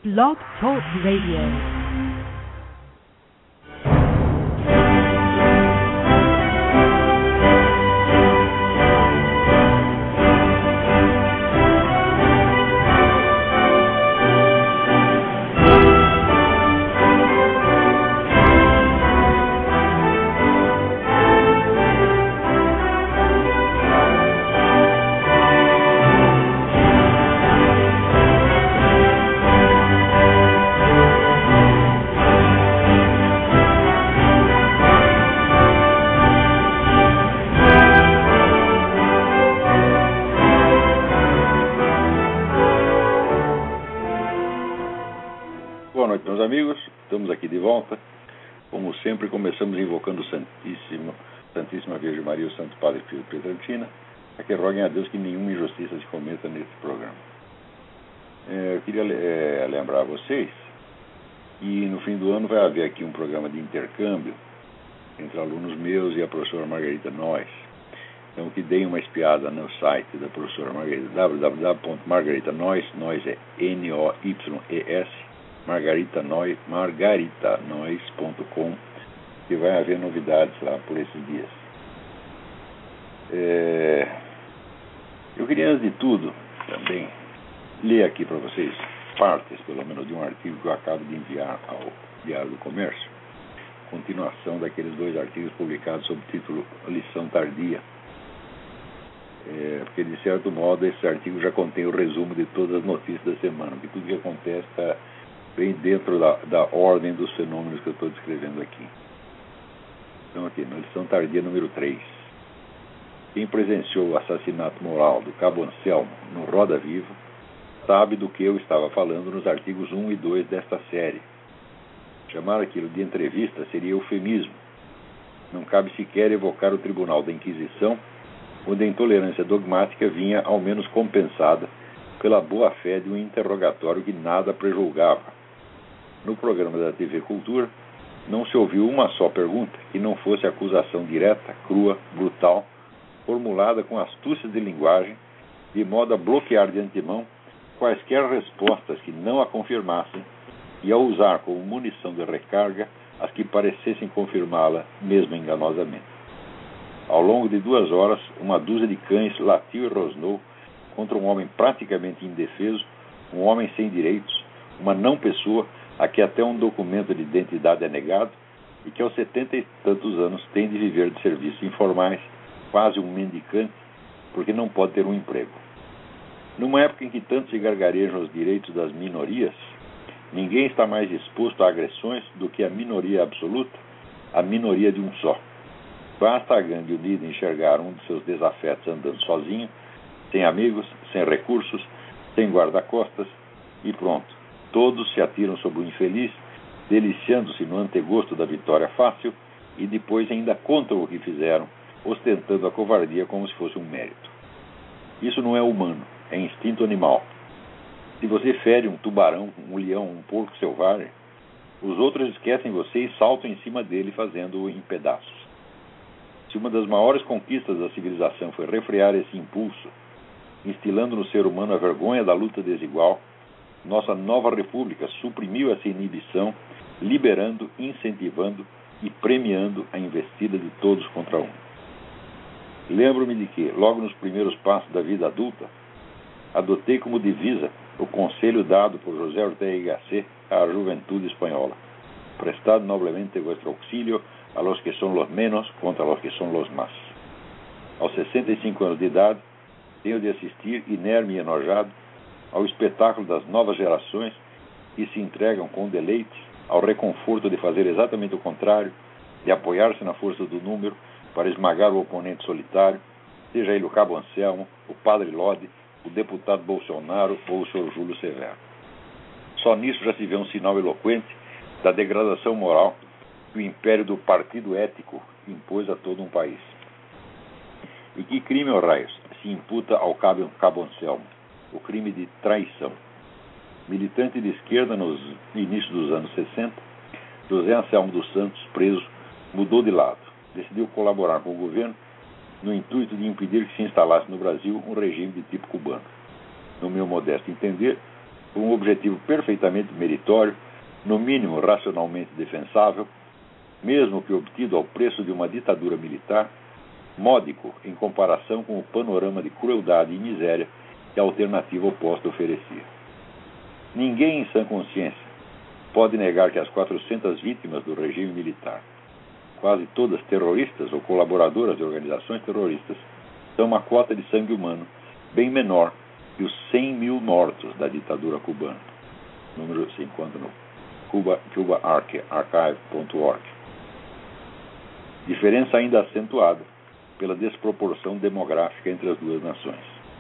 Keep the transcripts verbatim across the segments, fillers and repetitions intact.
Blog Talk Radio. Sempre começamos invocando o Santíssimo, Santíssima Virgem Maria e o Santo Padre Pio de Pietrelcina, a que roguem a Deus que nenhuma injustiça se cometa nesse programa. É, eu queria é, lembrar a vocês que no fim do ano vai haver aqui um programa de intercâmbio entre alunos meus e a professora Margarita Noyes. Então que deem uma espiada no site da professora Margarita, w w w ponto margarita noyes, Noyes é N O Y E S, Margarita Noyes, margarita noyes ponto com, que vai haver novidades lá por esses dias. É... Eu queria, antes de tudo, também ler aqui para vocês partes, pelo menos, de um artigo que eu acabo de enviar ao Diário do Comércio, continuação daqueles dois artigos publicados sob o título Lição Tardia. É, porque, de certo modo, esse artigo já contém o resumo de todas as notícias da semana, porque tudo que acontece está bem dentro da, da ordem dos fenômenos que eu estou descrevendo aqui. Então, aqui, na lição tardia número três. Quem presenciou o assassinato moral do Cabo Anselmo no Roda Viva sabe do que eu estava falando nos artigos um e dois desta série. Chamar aquilo de entrevista seria eufemismo. Não cabe sequer evocar o Tribunal da Inquisição, onde a intolerância dogmática vinha ao menos compensada pela boa-fé de um interrogatório que nada prejulgava. No programa da T V Cultura, não se ouviu uma só pergunta que não fosse acusação direta, crua, brutal, formulada com astúcia de linguagem, de modo a bloquear de antemão quaisquer respostas que não a confirmassem e a usar como munição de recarga as que parecessem confirmá-la, mesmo enganosamente. Ao longo de duas horas, uma dúzia de cães latiu e rosnou contra um homem praticamente indefeso, um homem sem direitos, uma não-pessoa a que até um documento de identidade é negado e que aos setenta e tantos anos tem de viver de serviços informais, quase um mendicante, porque não pode ter um emprego. Numa época em que tanto se gargarejam os direitos das minorias, ninguém está mais exposto a agressões do que a minoria absoluta, a minoria de um só. Basta a gangue unida enxergar um de seus desafetos andando sozinho, sem amigos, sem recursos, sem guarda-costas, e pronto. Todos se atiram sobre o infeliz, deliciando-se no antegosto da vitória fácil, e depois ainda contam o que fizeram, ostentando a covardia como se fosse um mérito. Isso não é humano, é instinto animal. Se você fere um tubarão, um leão, um porco selvagem, os outros esquecem você e saltam em cima dele, fazendo-o em pedaços. Se uma das maiores conquistas da civilização foi refrear esse impulso, instilando no ser humano a vergonha da luta desigual, nossa nova república suprimiu essa inibição, liberando, incentivando e premiando a investida de todos contra um. Lembro-me de que, logo nos primeiros passos da vida adulta, adotei como divisa o conselho dado por José Ortega y Gasset à juventude espanhola: prestad noblemente vuestro auxilio a los que son los menos contra los que son los más. Aos sessenta e cinco anos de idade, tenho de assistir, inerme e enojado, ao espetáculo das novas gerações que se entregam com deleite ao reconforto de fazer exatamente o contrário, de apoiar-se na força do número para esmagar o oponente solitário, seja ele o Cabo Anselmo, o Padre Lodi, o deputado Bolsonaro ou o senhor Júlio Severo. Só nisso já se vê um sinal eloquente da degradação moral que o império do partido ético impôs a todo um país. E que crime, ó raios, se imputa ao Cabo, Cabo Anselmo? O crime de traição. Militante de esquerda nos inícios dos anos sessenta, José Anselmo dos Santos, preso, mudou de lado. Decidiu colaborar com o governo no intuito de impedir que se instalasse no Brasil um regime de tipo cubano. No meu modesto entender, com um objetivo perfeitamente meritório, no mínimo racionalmente defensável, mesmo que obtido ao preço de uma ditadura militar, módico em comparação com o panorama de crueldade e miséria que a alternativa oposta oferecia. Ninguém em sã consciência pode negar que as quatrocentas vítimas do regime militar, quase todas terroristas ou colaboradoras de organizações terroristas, são uma cota de sangue humano bem menor que os cem mil mortos da ditadura cubana. Número se encontra no Cuba, Cuba Archive ponto org. Diferença ainda acentuada pela desproporção demográfica entre as duas nações.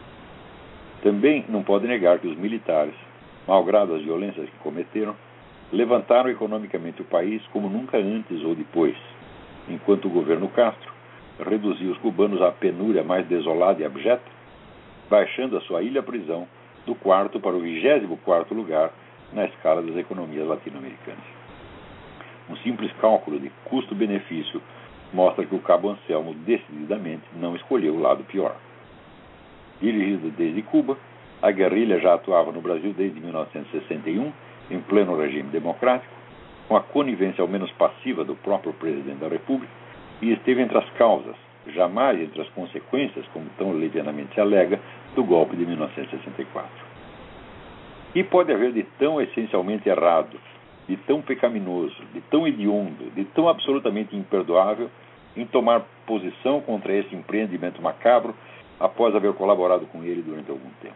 Também não pode negar que os militares, malgrado as violências que cometeram, levantaram economicamente o país como nunca antes ou depois, enquanto o governo Castro reduziu os cubanos à penúria mais desolada e abjeta, baixando a sua ilha-prisão do quarto para o vigésimo quarto lugar na escala das economias latino-americanas. Um simples cálculo de custo-benefício mostra que o Cabo Anselmo decididamente não escolheu o lado pior. Dirigida desde Cuba, a guerrilha já atuava no Brasil desde mil novecentos e sessenta e um, em pleno regime democrático, com a conivência ao menos passiva do próprio presidente da República, e esteve entre as causas, jamais entre as consequências, como tão levianamente se alega, do golpe de mil novecentos e sessenta e quatro. E pode haver de tão essencialmente errado, de tão pecaminoso, de tão hediondo, de tão absolutamente imperdoável em tomar posição contra esse empreendimento macabro após haver colaborado com ele durante algum tempo?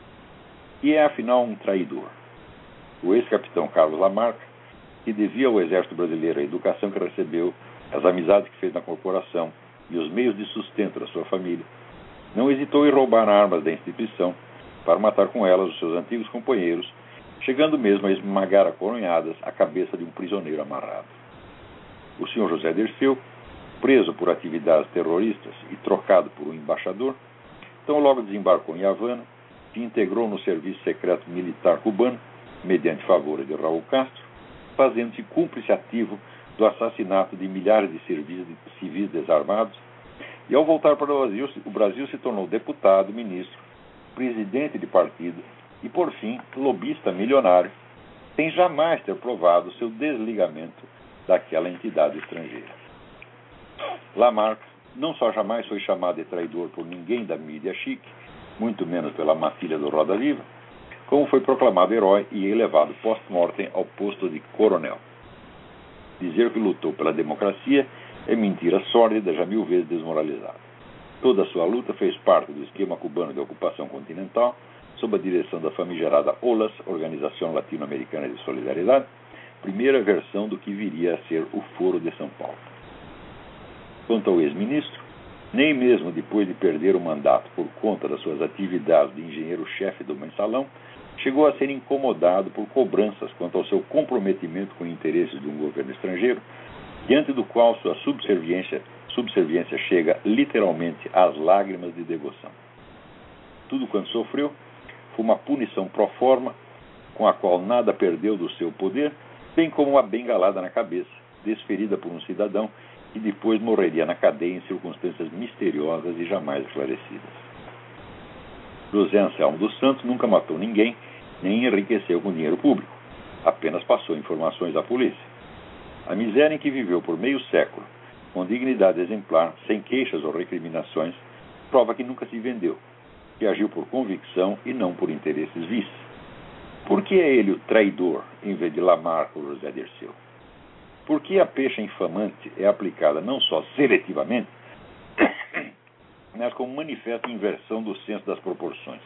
E é, afinal, um traidor. O ex-capitão Carlos Lamarck, que devia ao Exército Brasileiro a educação que recebeu, as amizades que fez na corporação e os meios de sustento da sua família, não hesitou em roubar armas da instituição para matar com elas os seus antigos companheiros, chegando mesmo a esmagar a coronhadas a cabeça de um prisioneiro amarrado. O senhor José Dirceu, preso por atividades terroristas e trocado por um embaixador, tão logo desembarcou em Havana, se integrou no serviço secreto militar cubano, mediante favor de Raul Castro, fazendo-se cúmplice ativo do assassinato de milhares de civis desarmados, e ao voltar para o Brasil, o Brasil se tornou deputado, ministro, presidente de partido e, por fim, lobista milionário, sem jamais ter provado seu desligamento daquela entidade estrangeira. Lamarck não só jamais foi chamado de traidor por ninguém da mídia chique, muito menos pela matilha do Roda Viva, como foi proclamado herói e elevado post-mortem ao posto de coronel. Dizer que lutou pela democracia é mentira sórdida, já mil vezes desmoralizada. Toda a sua luta fez parte do esquema cubano de ocupação continental, sob a direção da famigerada O L A S, Organização Latino-Americana de Solidariedade, primeira versão do que viria a ser o Foro de São Paulo. Quanto ao ex-ministro, nem mesmo depois de perder o mandato por conta das suas atividades de engenheiro-chefe do mensalão, chegou a ser incomodado por cobranças quanto ao seu comprometimento com interesses de um governo estrangeiro, diante do qual sua subserviência, subserviência chega literalmente às lágrimas de devoção. Tudo quanto sofreu foi uma punição pro forma, com a qual nada perdeu do seu poder, bem como uma bengalada na cabeça, desferida por um cidadão que depois morreria na cadeia em circunstâncias misteriosas e jamais esclarecidas. José Anselmo dos Santos nunca matou ninguém, nem enriqueceu com dinheiro público. Apenas passou informações à polícia. A miséria em que viveu por meio século, com dignidade exemplar, sem queixas ou recriminações, prova que nunca se vendeu, que agiu por convicção e não por interesses vis. Por que é ele o traidor, em vez de Lamarck ou José Dirceu? Por que a pecha infamante é aplicada não só seletivamente, mas como manifesta inversão do senso das proporções?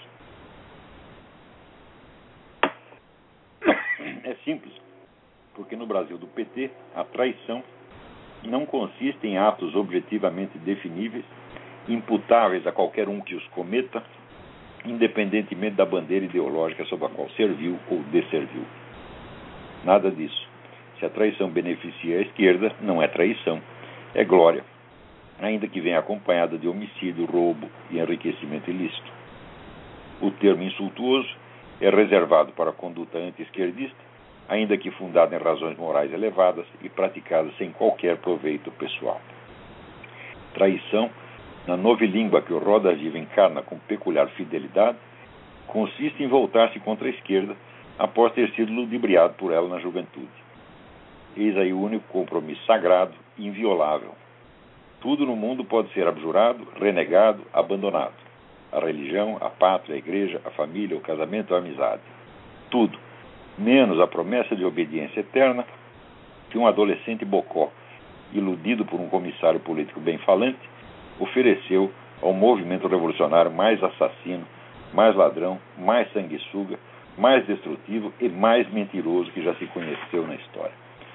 É simples, porque no Brasil do P T, a traição não consiste em atos objetivamente definíveis, imputáveis a qualquer um que os cometa, independentemente da bandeira ideológica sob a qual serviu ou desserviu. Nada disso. Se a traição beneficia a esquerda, não é traição, é glória, ainda que venha acompanhada de homicídio, roubo e enriquecimento ilícito. O termo insultuoso é reservado para a conduta anti-esquerdista, ainda que fundada em razões morais elevadas e praticada sem qualquer proveito pessoal. Traição, na novilíngua que o Roda Viva encarna com peculiar fidelidade, consiste em voltar-se contra a esquerda após ter sido ludibriado por ela na juventude. Eis aí o único compromisso sagrado e inviolável. Tudo no mundo pode ser abjurado, renegado, abandonado. A religião, a pátria, a igreja, a família, o casamento, a amizade. Tudo, menos a promessa de obediência eterna que um adolescente bocó, iludido por um comissário político bem-falante, ofereceu ao movimento revolucionário mais assassino, mais ladrão, mais sanguessuga, mais destrutivo e mais mentiroso que já se conheceu na história.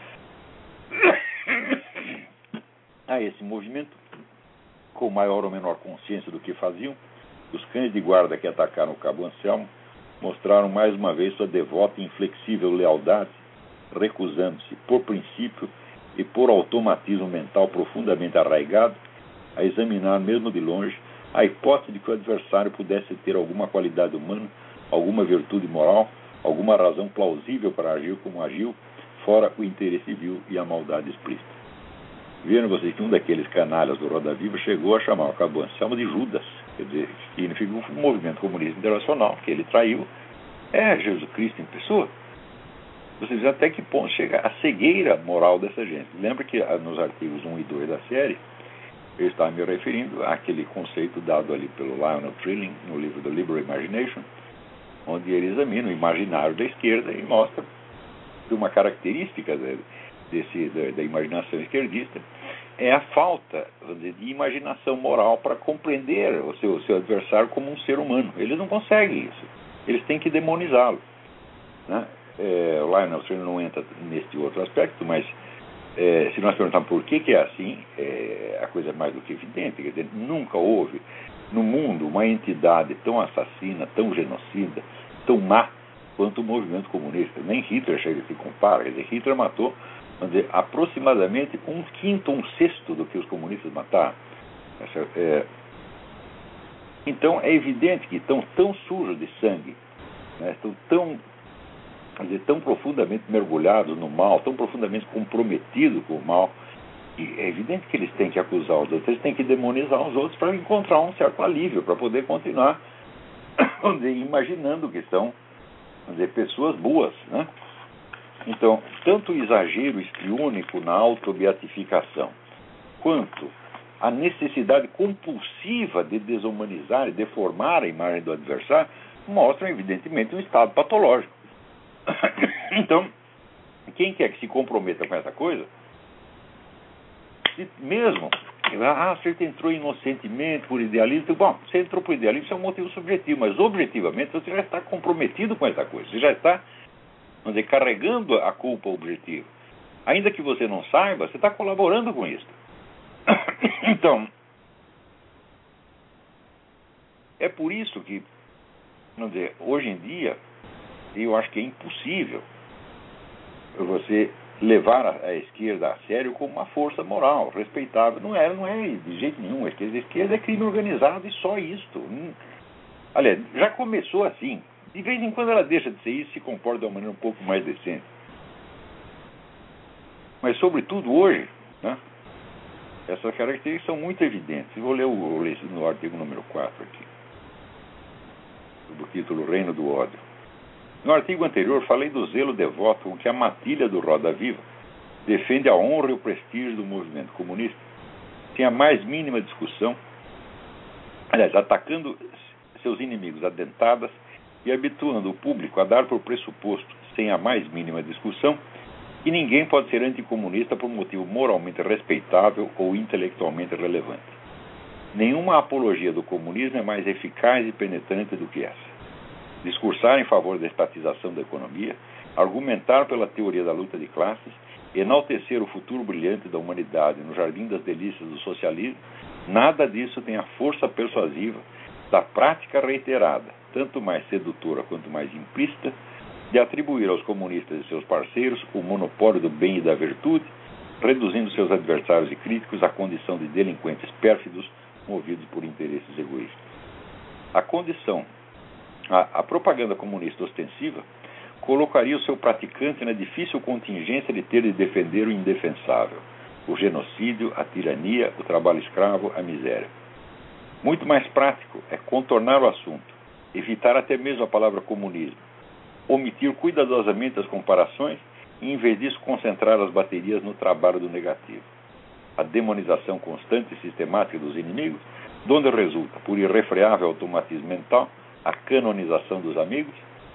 A esse movimento, com maior ou menor consciência do que faziam, os cães de guarda que atacaram o Cabo Anselmo mostraram mais uma vez sua devota e inflexível lealdade, recusando-se, por princípio e por automatismo mental profundamente arraigado, a examinar mesmo de longe a hipótese de que o adversário pudesse ter alguma qualidade humana, alguma virtude moral, alguma razão plausível para agir como agiu, fora o interesse vil e a maldade explícita. Viram vocês que um daqueles canalhas do Roda Viva chegou a chamar o Cabo Anselmo de Judas, quer dizer, que significa o movimento comunista internacional, que ele traiu, é Jesus Cristo em pessoa. Vocês veem até que ponto chega a cegueira moral dessa gente. Lembra que nos artigos um e dois da série, eu estava me referindo àquele conceito dado ali pelo Lionel Trilling, no livro The Liberal Imagination, onde ele examina o imaginário da esquerda e mostra que uma característica desse, da, da imaginação esquerdista é a falta, vamos dizer, de imaginação moral para compreender o seu, o seu adversário como um ser humano. Eles não conseguem isso. Eles têm que demonizá-lo, né? É, o Lionel Trilling não entra neste outro aspecto, mas é, se nós perguntarmos por que, que é assim, é, a coisa é mais do que evidente. Quer dizer, nunca houve no mundo uma entidade tão assassina, tão genocida, tão má quanto o movimento comunista. Nem Hitler chega a se compara. Quer dizer, Hitler matou, vamos dizer, aproximadamente um quinto, um sexto do que os comunistas mataram. É, então é evidente que estão tão sujos de sangue, né, estão tão, quer dizer, tão profundamente mergulhados no mal, tão profundamente comprometidos com o mal, que é evidente que eles têm que acusar os outros, eles têm que demonizar os outros para encontrar um certo alívio, para poder continuar vamos dizer, imaginando que são, vamos dizer, pessoas boas, né? Então, tanto o exagero estriônico na autobeatificação, quanto a necessidade compulsiva de desumanizar e deformar a imagem do adversário, mostram, evidentemente, um estado patológico. Então, quem quer que se comprometa com essa coisa, se mesmo, ah, você entrou inocentemente por idealismo, bom, você entrou por idealismo, isso é um motivo subjetivo, mas objetivamente você já está comprometido com essa coisa, você já está, vamos dizer, carregando a culpa objetiva. Ainda que você não saiba, você está colaborando com isso. Então, é por isso que, vamos dizer, hoje em dia, eu acho que é impossível você levar a, a esquerda a sério como uma força moral, respeitável. Não é, não é de jeito nenhum. A esquerda, a esquerda é crime organizado e só isto. Hum. Aliás, já começou assim. De vez em quando ela deixa de ser isso e se comporta de uma maneira um pouco mais decente. Mas, sobretudo, hoje, né, essas características são muito evidentes. Eu vou ler o, vou ler no artigo número quatro aqui, do título Reino do Ódio. No artigo anterior, falei do zelo devoto com que a matilha do Roda Viva defende a honra e o prestígio do movimento comunista, sem a mais mínima discussão, aliás, atacando seus inimigos a dentadas e habituando o público a dar por pressuposto, sem a mais mínima discussão, que ninguém pode ser anticomunista por motivo moralmente respeitável ou intelectualmente relevante. Nenhuma apologia do comunismo é mais eficaz e penetrante do que essa. Discursar em favor da estatização da economia, argumentar pela teoria da luta de classes, enaltecer o futuro brilhante da humanidade no jardim das delícias do socialismo, nada disso tem a força persuasiva da prática reiterada, tanto mais sedutora quanto mais implícita, de atribuir aos comunistas e seus parceiros o monopólio do bem e da virtude, reduzindo seus adversários e críticos à condição de delinquentes pérfidos movidos por interesses egoístas. A condição A, a propaganda comunista ostensiva colocaria o seu praticante na difícil contingência de ter de defender o indefensável, o genocídio, a tirania, o trabalho escravo, a miséria. Muito mais prático é contornar o assunto, evitar até mesmo a palavra comunismo, omitir cuidadosamente as comparações e, em vez disso, concentrar as baterias no trabalho do negativo. A demonização constante e sistemática dos inimigos, donde resulta, por irrefreável automatismo mental, a canonização dos amigos,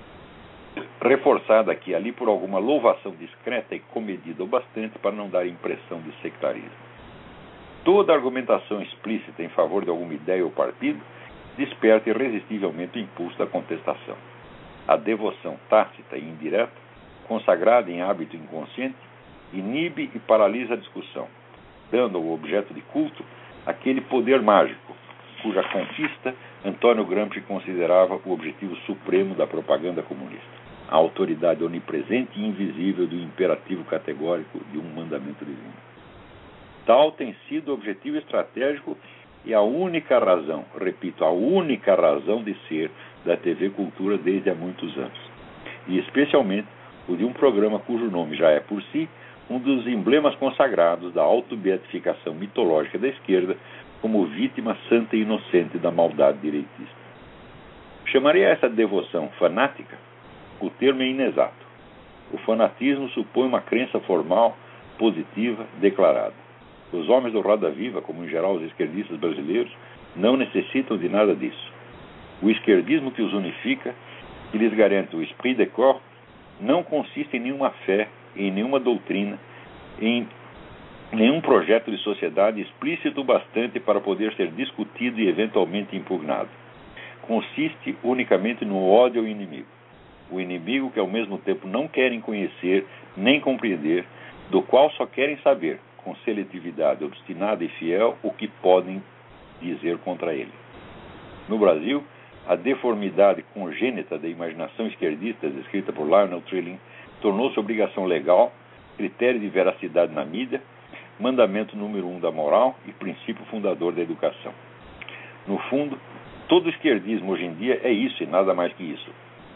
reforçada aqui e ali por alguma louvação discreta e comedida o bastante para não dar impressão de sectarismo. Toda argumentação explícita em favor de alguma ideia ou partido desperta irresistivelmente o impulso da contestação. A devoção tácita e indireta, consagrada em hábito inconsciente, inibe e paralisa a discussão, dando ao objeto de culto aquele poder mágico, cuja conquista Antônio Gramsci considerava o objetivo supremo da propaganda comunista, a autoridade onipresente e invisível do imperativo categórico de um mandamento divino. Tal tem sido o objetivo estratégico e a única razão, repito, a única razão de ser da T V Cultura desde há muitos anos. E especialmente o de um programa cujo nome já é por si um dos emblemas consagrados da autobeatificação mitológica da esquerda como vítima santa e inocente da maldade direitista. Chamaria essa devoção fanática? O termo é inexato. O fanatismo supõe uma crença formal, positiva, declarada. Os homens do Roda Viva, como em geral os esquerdistas brasileiros, não necessitam de nada disso. O esquerdismo que os unifica, que lhes garante o esprit de corps, não consiste em nenhuma fé, em nenhuma doutrina, em nenhum projeto de sociedade explícito bastante para poder ser discutido e eventualmente impugnado. Consiste unicamente no ódio ao inimigo. O inimigo que ao mesmo tempo não querem conhecer nem compreender, do qual só querem saber, com seletividade obstinada e fiel, o que podem dizer contra ele. No Brasil, a deformidade congênita da imaginação esquerdista descrita por Lionel Trilling tornou-se obrigação legal, critério de veracidade na mídia, mandamento número um da moral e princípio fundador da educação. No fundo, todo esquerdismo hoje em dia é isso e nada mais que isso.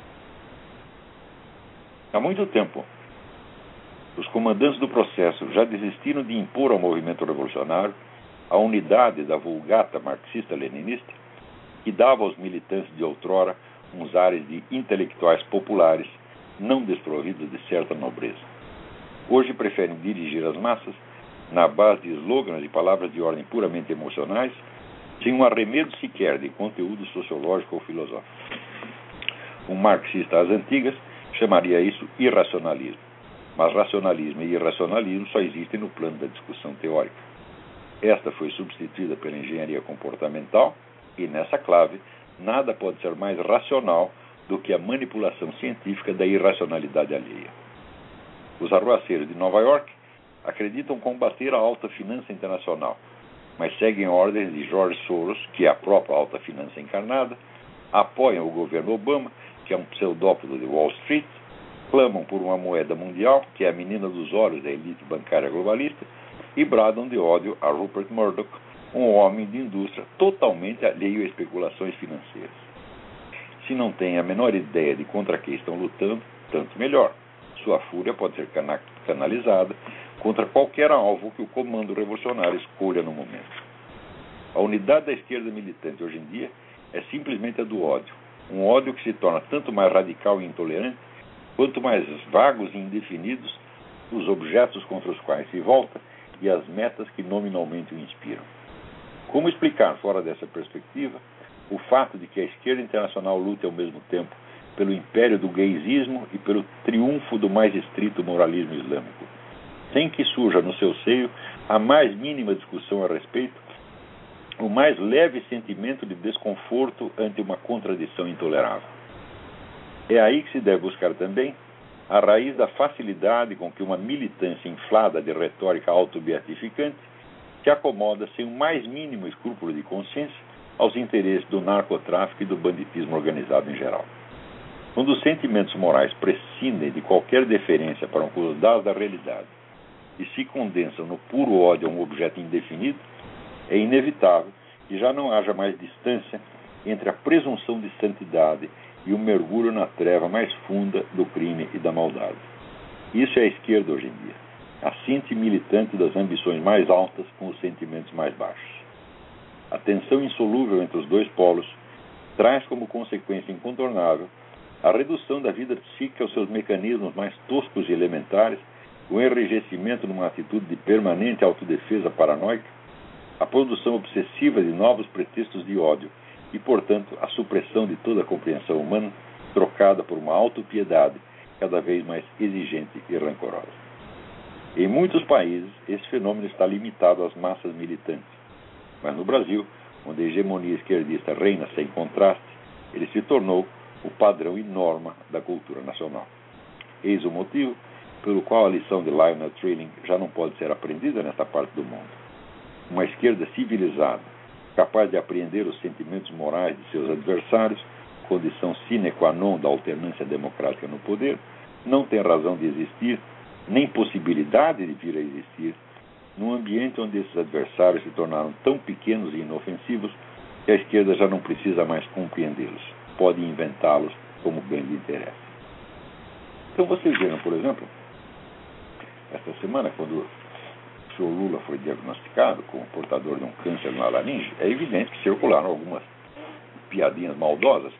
Há muito tempo, os comandantes do processo já desistiram de impor ao movimento revolucionário a unidade da vulgata marxista-leninista que dava aos militantes de outrora uns ares de intelectuais populares não desprovidos de certa nobreza. Hoje preferem dirigir as massas na base de slogans e palavras de ordem puramente emocionais, sem um arremedo sequer de conteúdo sociológico ou filosófico. Um marxista às antigas chamaria isso irracionalismo. Mas racionalismo e irracionalismo só existem no plano da discussão teórica. Esta foi substituída pela engenharia comportamental e, nessa clave, nada pode ser mais racional do que a manipulação científica da irracionalidade alheia. Os arruaceiros de Nova York acreditam combater a alta finança internacional, mas seguem ordens de George Soros, que é a própria alta finança encarnada, apoiam o governo Obama, que é um pseudópodo de Wall Street, clamam por uma moeda mundial, que é a menina dos olhos da elite bancária globalista, e bradam de ódio a Rupert Murdoch, um homem de indústria totalmente alheio a especulações financeiras. Se não têm a menor ideia de contra quem estão lutando, tanto melhor. Sua fúria pode ser cana- canalizada contra qualquer alvo que o comando revolucionário escolha no momento. A unidade da esquerda militante hoje em dia é simplesmente a do ódio. Um ódio que se torna tanto mais radical e intolerante quanto mais vagos e indefinidos os objetos contra os quais se volta e as metas que nominalmente o inspiram. Como explicar, fora dessa perspectiva, o fato de que a esquerda internacional lute ao mesmo tempo pelo império do gaysismo e pelo triunfo do mais estrito moralismo islâmico, sem que surja no seu seio a mais mínima discussão a respeito, o mais leve sentimento de desconforto ante uma contradição intolerável? É aí que se deve buscar também a raiz da facilidade com que uma militância inflada de retórica autobeatificante se acomoda sem o mais mínimo escrúpulo de consciência aos interesses do narcotráfico e do banditismo organizado em geral. Quando os sentimentos morais prescindem de qualquer deferência para um dado da realidade e se condensam no puro ódio a um objeto indefinido, é inevitável que já não haja mais distância entre a presunção de santidade e o mergulho na treva mais funda do crime e da maldade. Isso é a esquerda hoje em dia, a síntese militante das ambições mais altas com os sentimentos mais baixos. A tensão insolúvel entre os dois polos traz como consequência incontornável a redução da vida psíquica aos seus mecanismos mais toscos e elementares, o enrijecimento numa atitude de permanente autodefesa paranoica, a produção obsessiva de novos pretextos de ódio e, portanto, a supressão de toda a compreensão humana, trocada por uma autopiedade cada vez mais exigente e rancorosa. Em muitos países, esse fenômeno está limitado às massas militantes, mas no Brasil, onde a hegemonia esquerdista reina sem contraste, ele se tornou o padrão e norma da cultura nacional. Eis o motivo pelo qual a lição de Lionel Trilling já não pode ser aprendida nesta parte do mundo. Uma esquerda civilizada, capaz de apreender os sentimentos morais de seus adversários, condição sine qua non da alternância democrática no poder, não tem razão de existir, nem possibilidade de vir a existir, num ambiente onde esses adversários se tornaram tão pequenos e inofensivos que a esquerda já não precisa mais compreendê-los, pode inventá-los como bem lhe interessa. Então vocês viram, por exemplo, esta semana, quando o senhor Lula foi diagnosticado como portador de um câncer na laringe, é evidente que circularam algumas piadinhas maldosas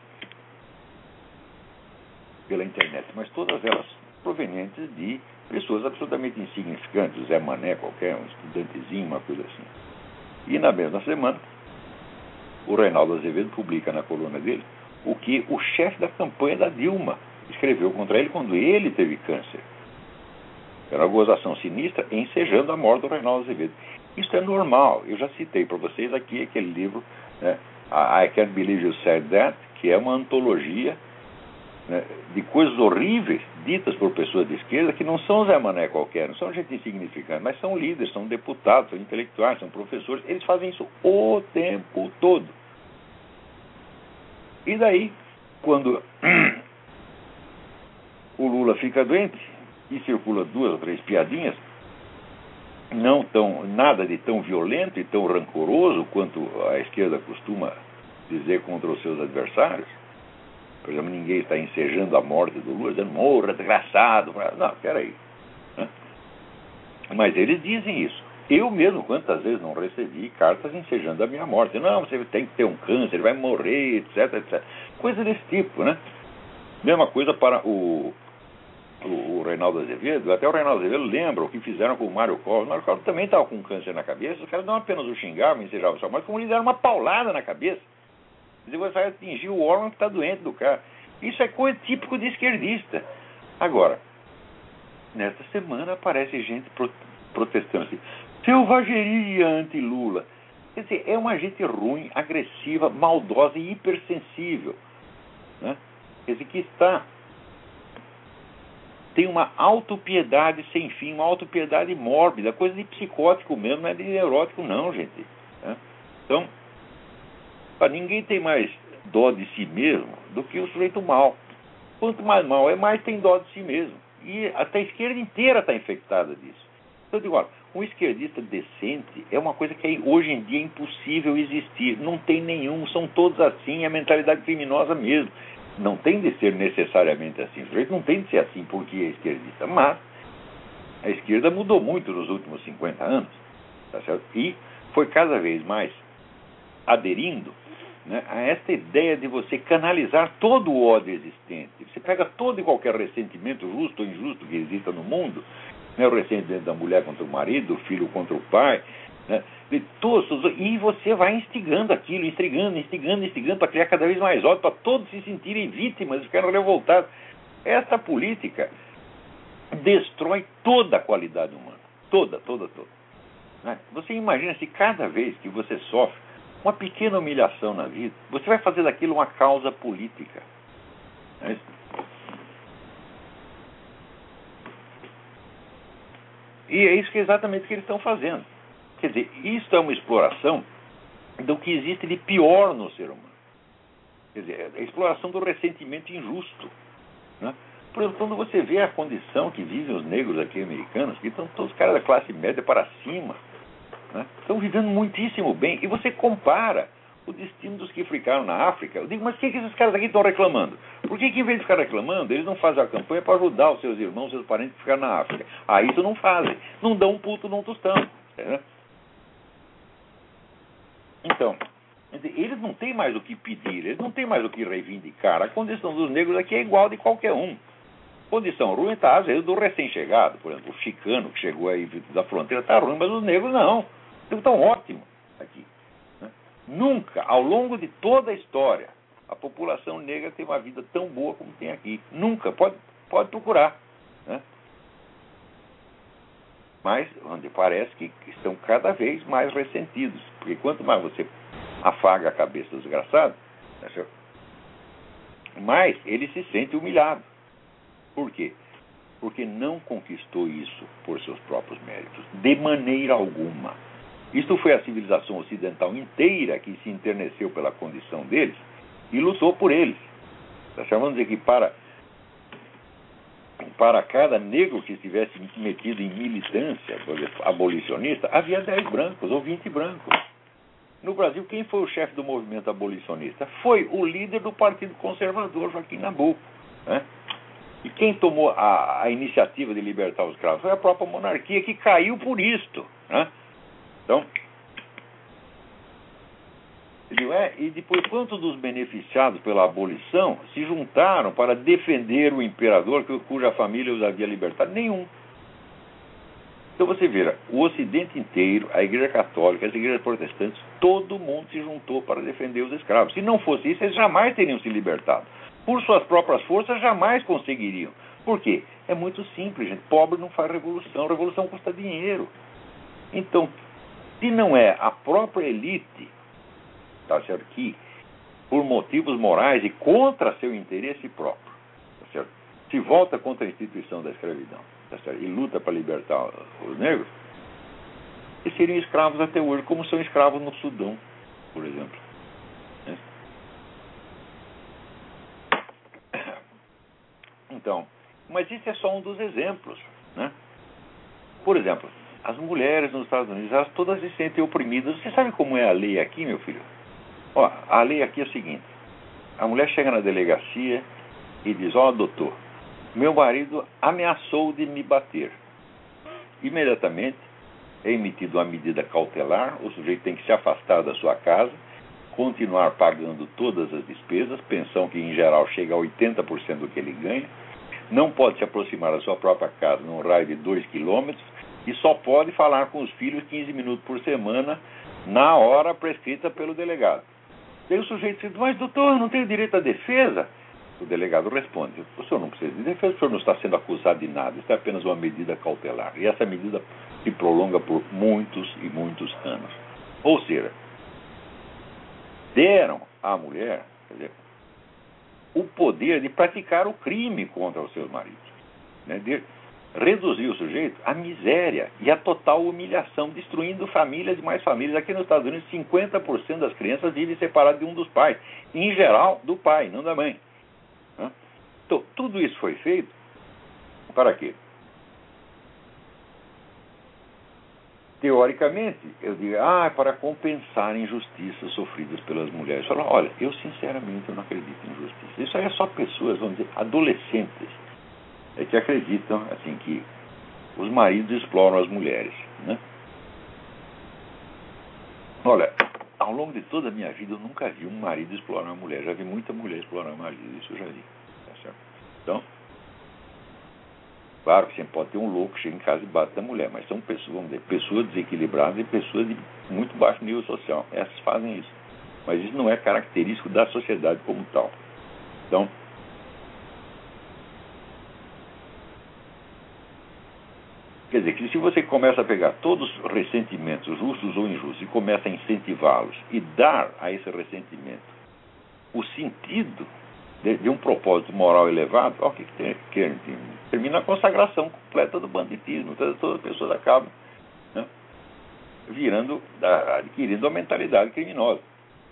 pela internet, mas todas elas provenientes de pessoas absolutamente insignificantes, Zé Mané qualquer, um estudantezinho, uma coisa assim. E na mesma semana, o Reinaldo Azevedo publica na coluna dele o que o chefe da campanha da Dilma escreveu contra ele quando ele teve câncer. Era uma gozação sinistra, ensejando a morte do Reinaldo Azevedo. Isso é normal. Eu já citei para vocês aqui aquele livro, né, I Can't Believe You Said That, que é uma antologia, né, de coisas horríveis ditas por pessoas de esquerda que não são Zé Mané qualquer, não são gente insignificante, mas são líderes, são deputados, são intelectuais, são professores. Eles fazem isso o tempo todo. E daí, quando o Lula fica doente e circula duas ou três piadinhas, não tão, nada de tão violento e tão rancoroso quanto a esquerda costuma dizer contra os seus adversários. Por exemplo, ninguém está ensejando a morte do Lula, dizendo, morra, desgraçado. Não, peraí. Mas eles dizem isso. Eu mesmo, quantas vezes não recebi cartas ensejando a minha morte. Não, você tem que ter um câncer, vai morrer, etc, etcétera. Coisa desse tipo, né? Mesma coisa para o, o, o Reinaldo Azevedo. Até o Reinaldo Azevedo lembra o que fizeram com o Mário Covas. O Mário Covas também estava com câncer na cabeça. Os caras não apenas o xingavam, ensejavam sua morte, como lhe deram uma paulada na cabeça. Você vai atingir o órgão que está doente do cara. Isso é coisa típico de esquerdista. Agora, nesta semana aparece gente pro, protestando assim, selvageria anti-Lula. Quer dizer, é uma gente ruim, agressiva, maldosa e hipersensível, né? Quer dizer, que está... tem uma autopiedade sem fim, uma autopiedade mórbida, coisa de psicótico mesmo, não é de neurótico não, gente. Né? Então, ninguém tem mais dó de si mesmo do que o sujeito mau. Quanto mais mau é, mais tem dó de si mesmo. E até a esquerda inteira está infectada disso. Então, eu digo, olha, um esquerdista decente é uma coisa que é, hoje em dia é impossível existir. Não tem nenhum, são todos assim, é a mentalidade criminosa mesmo. Não tem de ser necessariamente assim. O sujeito não tem de ser assim porque é esquerdista. Mas a esquerda mudou muito nos últimos cinquenta anos. Tá certo? E foi cada vez mais aderindo, né, a esta ideia de você canalizar todo o ódio existente. Você pega todo e qualquer ressentimento, justo ou injusto, que exista no mundo, né, o ressentimento da mulher contra o marido, do filho contra o pai, né, de todos, e você vai instigando aquilo, instigando, instigando, instigando, para criar cada vez mais ódio, para todos se sentirem vítimas, ficarem revoltados. Essa política destrói toda a qualidade humana. Toda, toda, toda. Né? Você imagina se cada vez que você sofre uma pequena humilhação na vida, você vai fazer daquilo uma causa política. É isso? E é isso que é exatamente o que eles estão fazendo. Quer dizer, isso é uma exploração do que existe de pior no ser humano. Quer dizer, é a exploração do ressentimento injusto. Né? Por exemplo, quando você vê a condição que vivem os negros aqui americanos, que estão todos caras da classe média para cima, né? Estão vivendo muitíssimo bem, e você compara o destino dos que ficaram na África. Eu digo, mas por que, que esses caras aqui estão reclamando? Por que, que em vez de ficar reclamando, eles não fazem a campanha para ajudar os seus irmãos, seus parentes que ficaram na África? Ah, isso não fazem. Não dão um puto num tostão. Né? Então, Eles não têm mais o que pedir, eles não têm mais o que reivindicar. A condição dos negros aqui é igual de qualquer um. Condição ruim está, às vezes, do recém-chegado. Por exemplo, o chicano que chegou aí da fronteira está ruim, mas os negros não. Estão ótimos aqui. Né? Nunca, ao longo de toda a história, a população negra tem uma vida tão boa como tem aqui. Nunca. Pode, pode procurar. Né? Mas onde parece que estão cada vez mais ressentidos. Porque quanto mais você afaga a cabeça do desgraçado, né, mais ele se sente humilhado. Por quê? Porque não conquistou isso por seus próprios méritos, de maneira alguma. Isto foi a civilização ocidental inteira que se enterneceu pela condição deles e lutou por eles. Nós chamamos de que para, para cada negro que estivesse metido em militância, por exemplo, abolicionista, havia dez brancos ou vinte brancos. No Brasil, quem foi o chefe do movimento abolicionista? Foi o líder do Partido Conservador, Joaquim Nabuco. Né? E quem tomou a, a iniciativa de libertar os escravos foi a própria monarquia, que caiu por isto. Né? Então, é, e depois, quantos dos beneficiados pela abolição se juntaram para defender o imperador cuja família os havia libertado? Nenhum. Então você vê, o Ocidente inteiro, a Igreja Católica, as igrejas protestantes, todo mundo se juntou para defender os escravos. Se não fosse isso, eles jamais teriam se libertado. Por suas próprias forças, jamais conseguiriam. Por quê? É muito simples, gente. Pobre não faz revolução. Revolução custa dinheiro. Então, se não é a própria elite, tá certo, que, por motivos morais e contra seu interesse próprio, tá certo, se volta contra a instituição da escravidão, tá certo, e luta para libertar os negros, eles seriam escravos até hoje, como são escravos no Sudão, por exemplo. Então, mas isso é só um dos exemplos, né? Por exemplo, as mulheres nos Estados Unidos, elas todas se sentem oprimidas. Você sabe como é a lei aqui, meu filho? Ó, a lei aqui é o seguinte: a mulher chega na delegacia e diz: ó, doutor, meu marido ameaçou de me bater. Imediatamente é emitida uma medida cautelar, o sujeito tem que se afastar da sua casa, continuar pagando todas as despesas, pensão que em geral chega a oitenta por cento do que ele ganha, não pode se aproximar da sua própria casa num raio de dois quilômetros e só pode falar com os filhos quinze minutos por semana na hora prescrita pelo delegado. Daí o sujeito diz: mas doutor, eu não tenho direito à defesa? O delegado responde: o senhor não precisa de defesa, o senhor não está sendo acusado de nada, isso é apenas uma medida cautelar. E essa medida se prolonga por muitos e muitos anos. Ou seja, deram à mulher, quer dizer, o poder de praticar o crime contra os seus maridos, né? De reduzir o sujeito à miséria e à total humilhação, destruindo famílias e mais famílias. Aqui nos Estados Unidos, cinquenta por cento das crianças vivem separadas de um dos pais, em geral do pai, não da mãe. Né? Então, tudo isso foi feito para quê? Teoricamente, eu digo, ah, para compensar injustiças sofridas pelas mulheres. Falo, olha, eu sinceramente eu não acredito em injustiça. Isso aí é só pessoas, vamos dizer, adolescentes, é que acreditam, assim, que os maridos exploram as mulheres, né? Olha, ao longo de toda a minha vida, eu nunca vi um marido explorar uma mulher. Já vi muita mulher explorar um marido, isso eu já vi. Tá certo? Então, claro que sempre pode ter um louco que chega em casa e bate da mulher, mas são pessoas, vamos dizer, pessoas desequilibradas e pessoas de muito baixo nível social. Essas fazem isso. Mas isso não é característico da sociedade como tal. Então, quer dizer, que se você começa a pegar todos os ressentimentos, justos ou injustos, e começa a incentivá-los e dar a esse ressentimento o sentido de, de um propósito moral elevado, ó, o que, que, tem, que termina a consagração completa do banditismo. Então, todas as pessoas acabam, né, virando, adquirindo a mentalidade criminosa.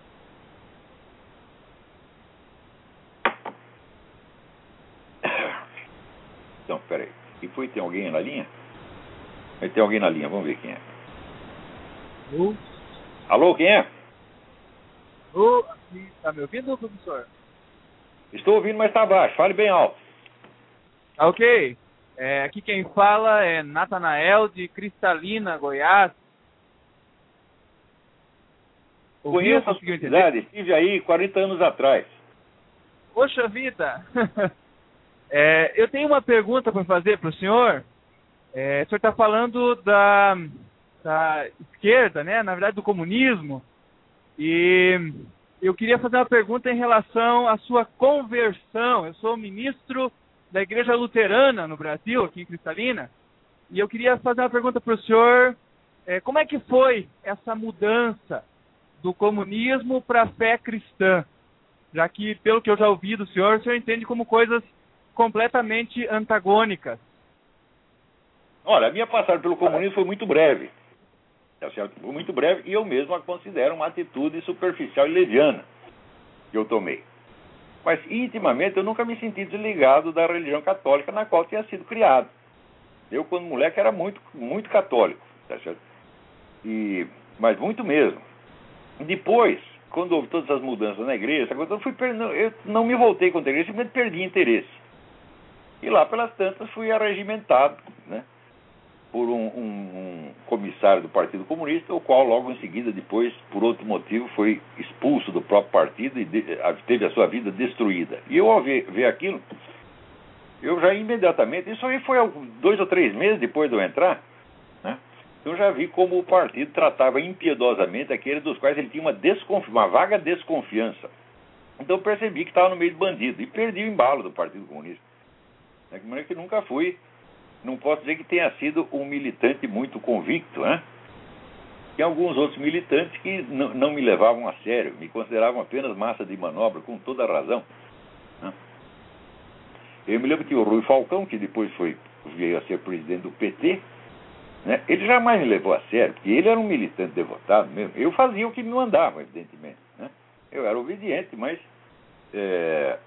Então, peraí. E foi, tem alguém na linha? Tem alguém na linha, vamos ver quem é. Alô? Alô, quem é? Alô, tá me ouvindo, professor? Estou ouvindo, mas está baixo. Fale bem alto. Tá ok. É, aqui quem fala é Natanael de Cristalina, Goiás. Ouviu? Conheço a Conseguiu entender? cidade, estive aí quarenta anos atrás. Poxa vida! é, eu tenho uma pergunta para fazer para o senhor. É, o senhor está falando da, da esquerda, né? Na verdade, do comunismo. E eu queria fazer uma pergunta em relação à sua conversão. Eu sou ministro da Igreja Luterana no Brasil, aqui em Cristalina. E eu queria fazer uma pergunta para o senhor. É, como é que foi essa mudança do comunismo para a fé cristã? Já que, pelo que eu já ouvi do senhor, o senhor entende como coisas completamente antagônicas. Olha, a minha passagem pelo comunismo foi muito breve. Tá certo? Foi muito breve e eu mesmo a considero uma atitude superficial e leviana que eu tomei. Mas, intimamente, eu nunca me senti desligado da religião católica na qual tinha sido criado. Eu, quando moleque, era muito, muito católico. Tá certo? E, mas muito mesmo. Depois, quando houve todas as mudanças na igreja, eu, fui, eu não me voltei contra a igreja, simplesmente perdi interesse. E lá pelas tantas fui arregimentado, né, por um, um, um comissário do Partido Comunista, o qual logo em seguida, depois, por outro motivo, foi expulso do próprio partido e de, teve a sua vida destruída. E eu, ao ver, ver aquilo, eu já imediatamente, isso aí foi dois ou três meses depois de eu entrar, né, eu já vi como o partido tratava impiedosamente aqueles dos quais ele tinha uma, desconfi- uma vaga desconfiança. Então eu percebi que estava no meio de bandido e perdi o embalo do Partido Comunista. De maneira que nunca fui, não posso dizer que tenha sido um militante muito convicto, né? Tem alguns outros militantes que n- não me levavam a sério, me consideravam apenas massa de manobra, com toda a razão, né? Eu me lembro que o Rui Falcão, que depois foi, veio a ser presidente do P T, né? Ele jamais me levou a sério, porque ele era um militante devotado mesmo. Eu fazia o que me mandava, evidentemente, né? Eu era obediente, mas é,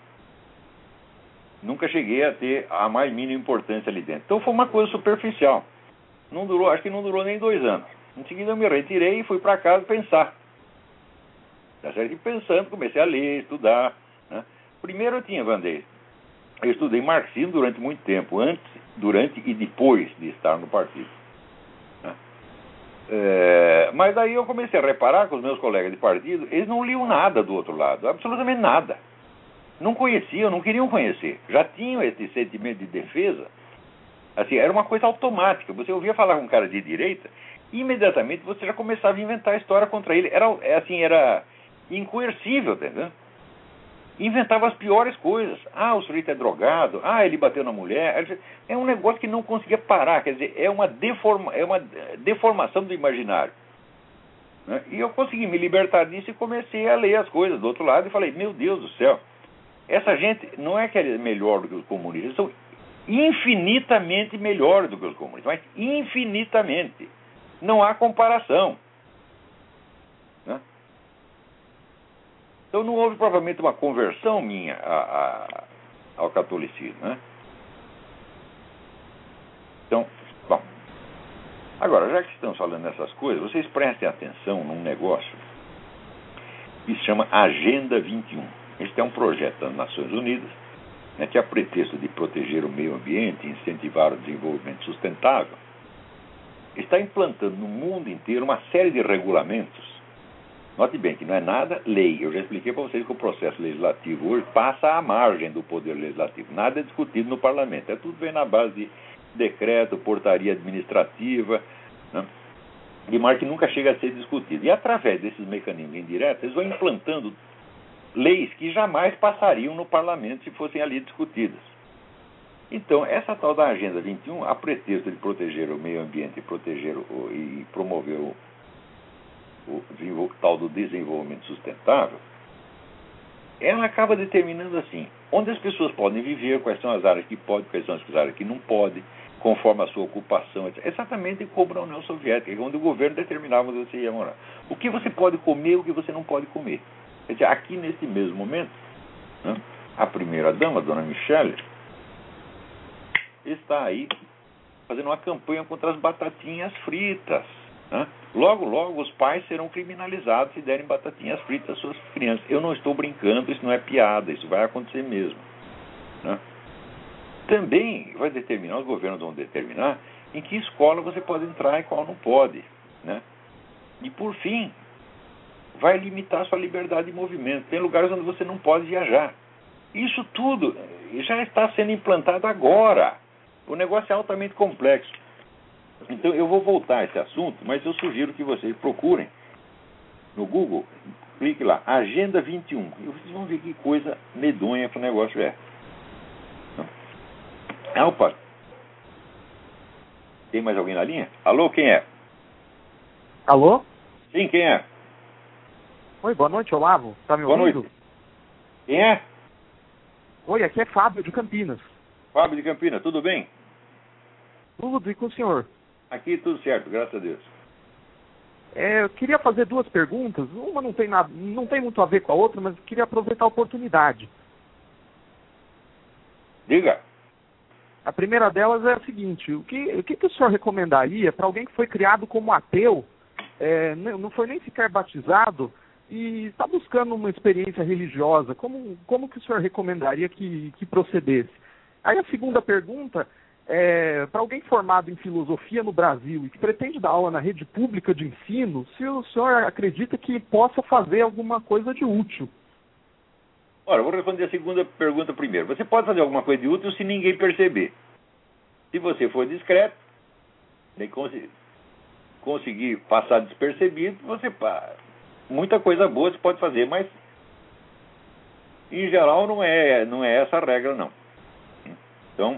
nunca cheguei a ter a mais mínima importância ali dentro. Então foi uma coisa superficial. Não durou, acho que não durou nem dois anos. Em seguida eu me retirei e fui para casa pensar. Tá certo? E pensando, comecei a ler, estudar, né? Primeiro eu tinha, Vandeir, eu estudei marxismo durante muito tempo, antes, durante e depois de estar no partido. É, mas daí eu comecei a reparar com os meus colegas de partido, eles não liam nada do outro lado, absolutamente nada. Não conheciam, não queriam conhecer. Já tinham esse sentimento de defesa. Assim, era uma coisa automática. Você ouvia falar com um cara de direita, imediatamente você já começava a inventar a história contra ele. Era, assim, era incoercível, entendeu? Inventava as piores coisas. Ah, o sujeito é drogado. Ah, ele bateu na mulher. É um negócio que não conseguia parar. Quer dizer, é uma, deforma, é uma deformação do imaginário, né? E eu consegui me libertar disso e comecei a ler as coisas do outro lado e falei, meu Deus do céu, essa gente não é que é melhor do que os comunistas, eles são infinitamente melhores do que os comunistas, mas infinitamente. Não há comparação, né? Então não houve provavelmente uma conversão minha a, a, ao catolicismo, né? Então, bom, agora, já que estamos falando dessas coisas, vocês prestem atenção num negócio que se chama Agenda vinte e um. Este é um projeto das Nações Unidas, né, que, a pretexto de proteger o meio ambiente e incentivar o desenvolvimento sustentável, está implantando no mundo inteiro uma série de regulamentos. Note bem que não é nada lei. Eu já expliquei para vocês que o processo legislativo hoje passa à margem do poder legislativo. Nada é discutido no parlamento. É tudo vem na base de decreto, portaria administrativa, né? De modo que nunca chega a ser discutido. E através desses mecanismos indiretos, eles vão implantando leis que jamais passariam no parlamento se fossem ali discutidas. Então, essa tal da Agenda vinte e um, a pretexto de proteger o meio ambiente e, proteger o, e promover o, o, o tal do desenvolvimento sustentável, ela acaba determinando assim, onde as pessoas podem viver, quais são as áreas que podem, quais são as áreas que não podem, conforme a sua ocupação, etcétera. Exatamente como na União Soviética, onde o governo determinava onde você ia morar. O que você pode comer e o que você não pode comer. Quer dizer, aqui nesse mesmo momento, né, a primeira-dama, a dona Michele, está aí fazendo uma campanha contra as batatinhas fritas, né? Logo, logo, os pais serão criminalizados se derem batatinhas fritas às suas crianças. Eu não estou brincando, isso não é piada, isso vai acontecer mesmo, né? Também vai determinar, os governos vão determinar em que escola você pode entrar e qual não pode, né? E por fim, vai limitar a sua liberdade de movimento. Tem lugares onde você não pode viajar. Isso tudo já está sendo implantado agora. O negócio é altamente complexo. Então, eu vou voltar a esse assunto, mas eu sugiro que vocês procurem no Google, clique lá, Agenda vinte e um, e vocês vão ver que coisa medonha que o negócio é. Ah, opa! Tem mais alguém na linha? Alô, quem é? Alô? Sim, quem é? Oi, boa noite, Olavo. Tá me Boa ouvindo? noite. Quem é? Oi, aqui é Fábio de Campinas. Fábio de Campinas, tudo bem? Tudo e com o senhor? Aqui tudo certo, graças a Deus. É, eu queria fazer duas perguntas. Uma não tem nada, não tem muito a ver com a outra, mas queria aproveitar a oportunidade. Diga. A primeira delas é a seguinte: o que, o que, que o senhor recomendaria para alguém que foi criado como ateu, é, não foi nem sequer batizado e está buscando uma experiência religiosa? Como, como que o senhor recomendaria que, que procedesse? Aí a segunda pergunta é, para alguém formado em filosofia no Brasil e que pretende dar aula na rede pública de ensino, se o senhor acredita que possa fazer alguma coisa de útil? Ora, eu vou responder a segunda pergunta primeiro. Você pode fazer alguma coisa de útil se ninguém perceber. Se você for discreto, nem conseguir, conseguir passar despercebido, você muita coisa boa você pode fazer, mas em geral não é, não é essa a regra, não. Então,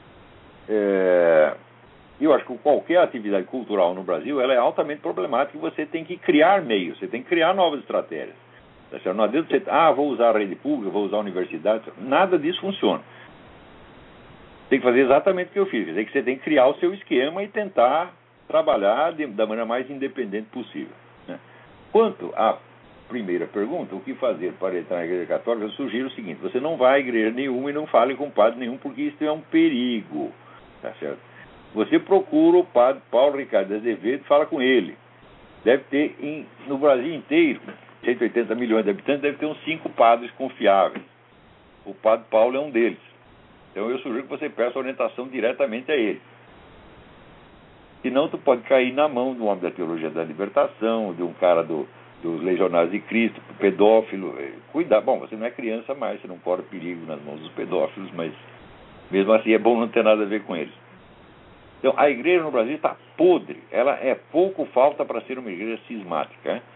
é, eu acho que qualquer atividade cultural no Brasil ela é altamente problemática e você tem que criar meios, você tem que criar novas estratégias. Não adianta você, ah, vou usar a rede pública, vou usar a universidade, nada disso funciona. Tem que fazer exatamente o que eu fiz, quer dizer que você tem que criar o seu esquema e tentar trabalhar de, da maneira mais independente possível, né? Quanto à primeira pergunta, o que fazer para entrar na igreja católica, eu sugiro o seguinte: você não vai à igreja nenhuma e não fale com padre nenhum, porque isso é um perigo, tá certo? Você procura o padre Paulo Ricardo de Azevedo e fala com ele. Deve ter, em, no Brasil inteiro, cento e oitenta milhões de habitantes, deve ter uns cinco padres confiáveis. O padre Paulo é um deles. Então eu sugiro que você peça orientação diretamente a ele. Senão tu pode cair na mão do homem da teologia da libertação, de um cara do, dos legionários de Cristo, pedófilo. Cuidar. Bom, você não é criança mais, você não corre perigo nas mãos dos pedófilos, mas mesmo assim é bom não ter nada a ver com eles. Então a igreja no Brasil está podre. Ela é pouco falta para ser uma igreja cismática, hein?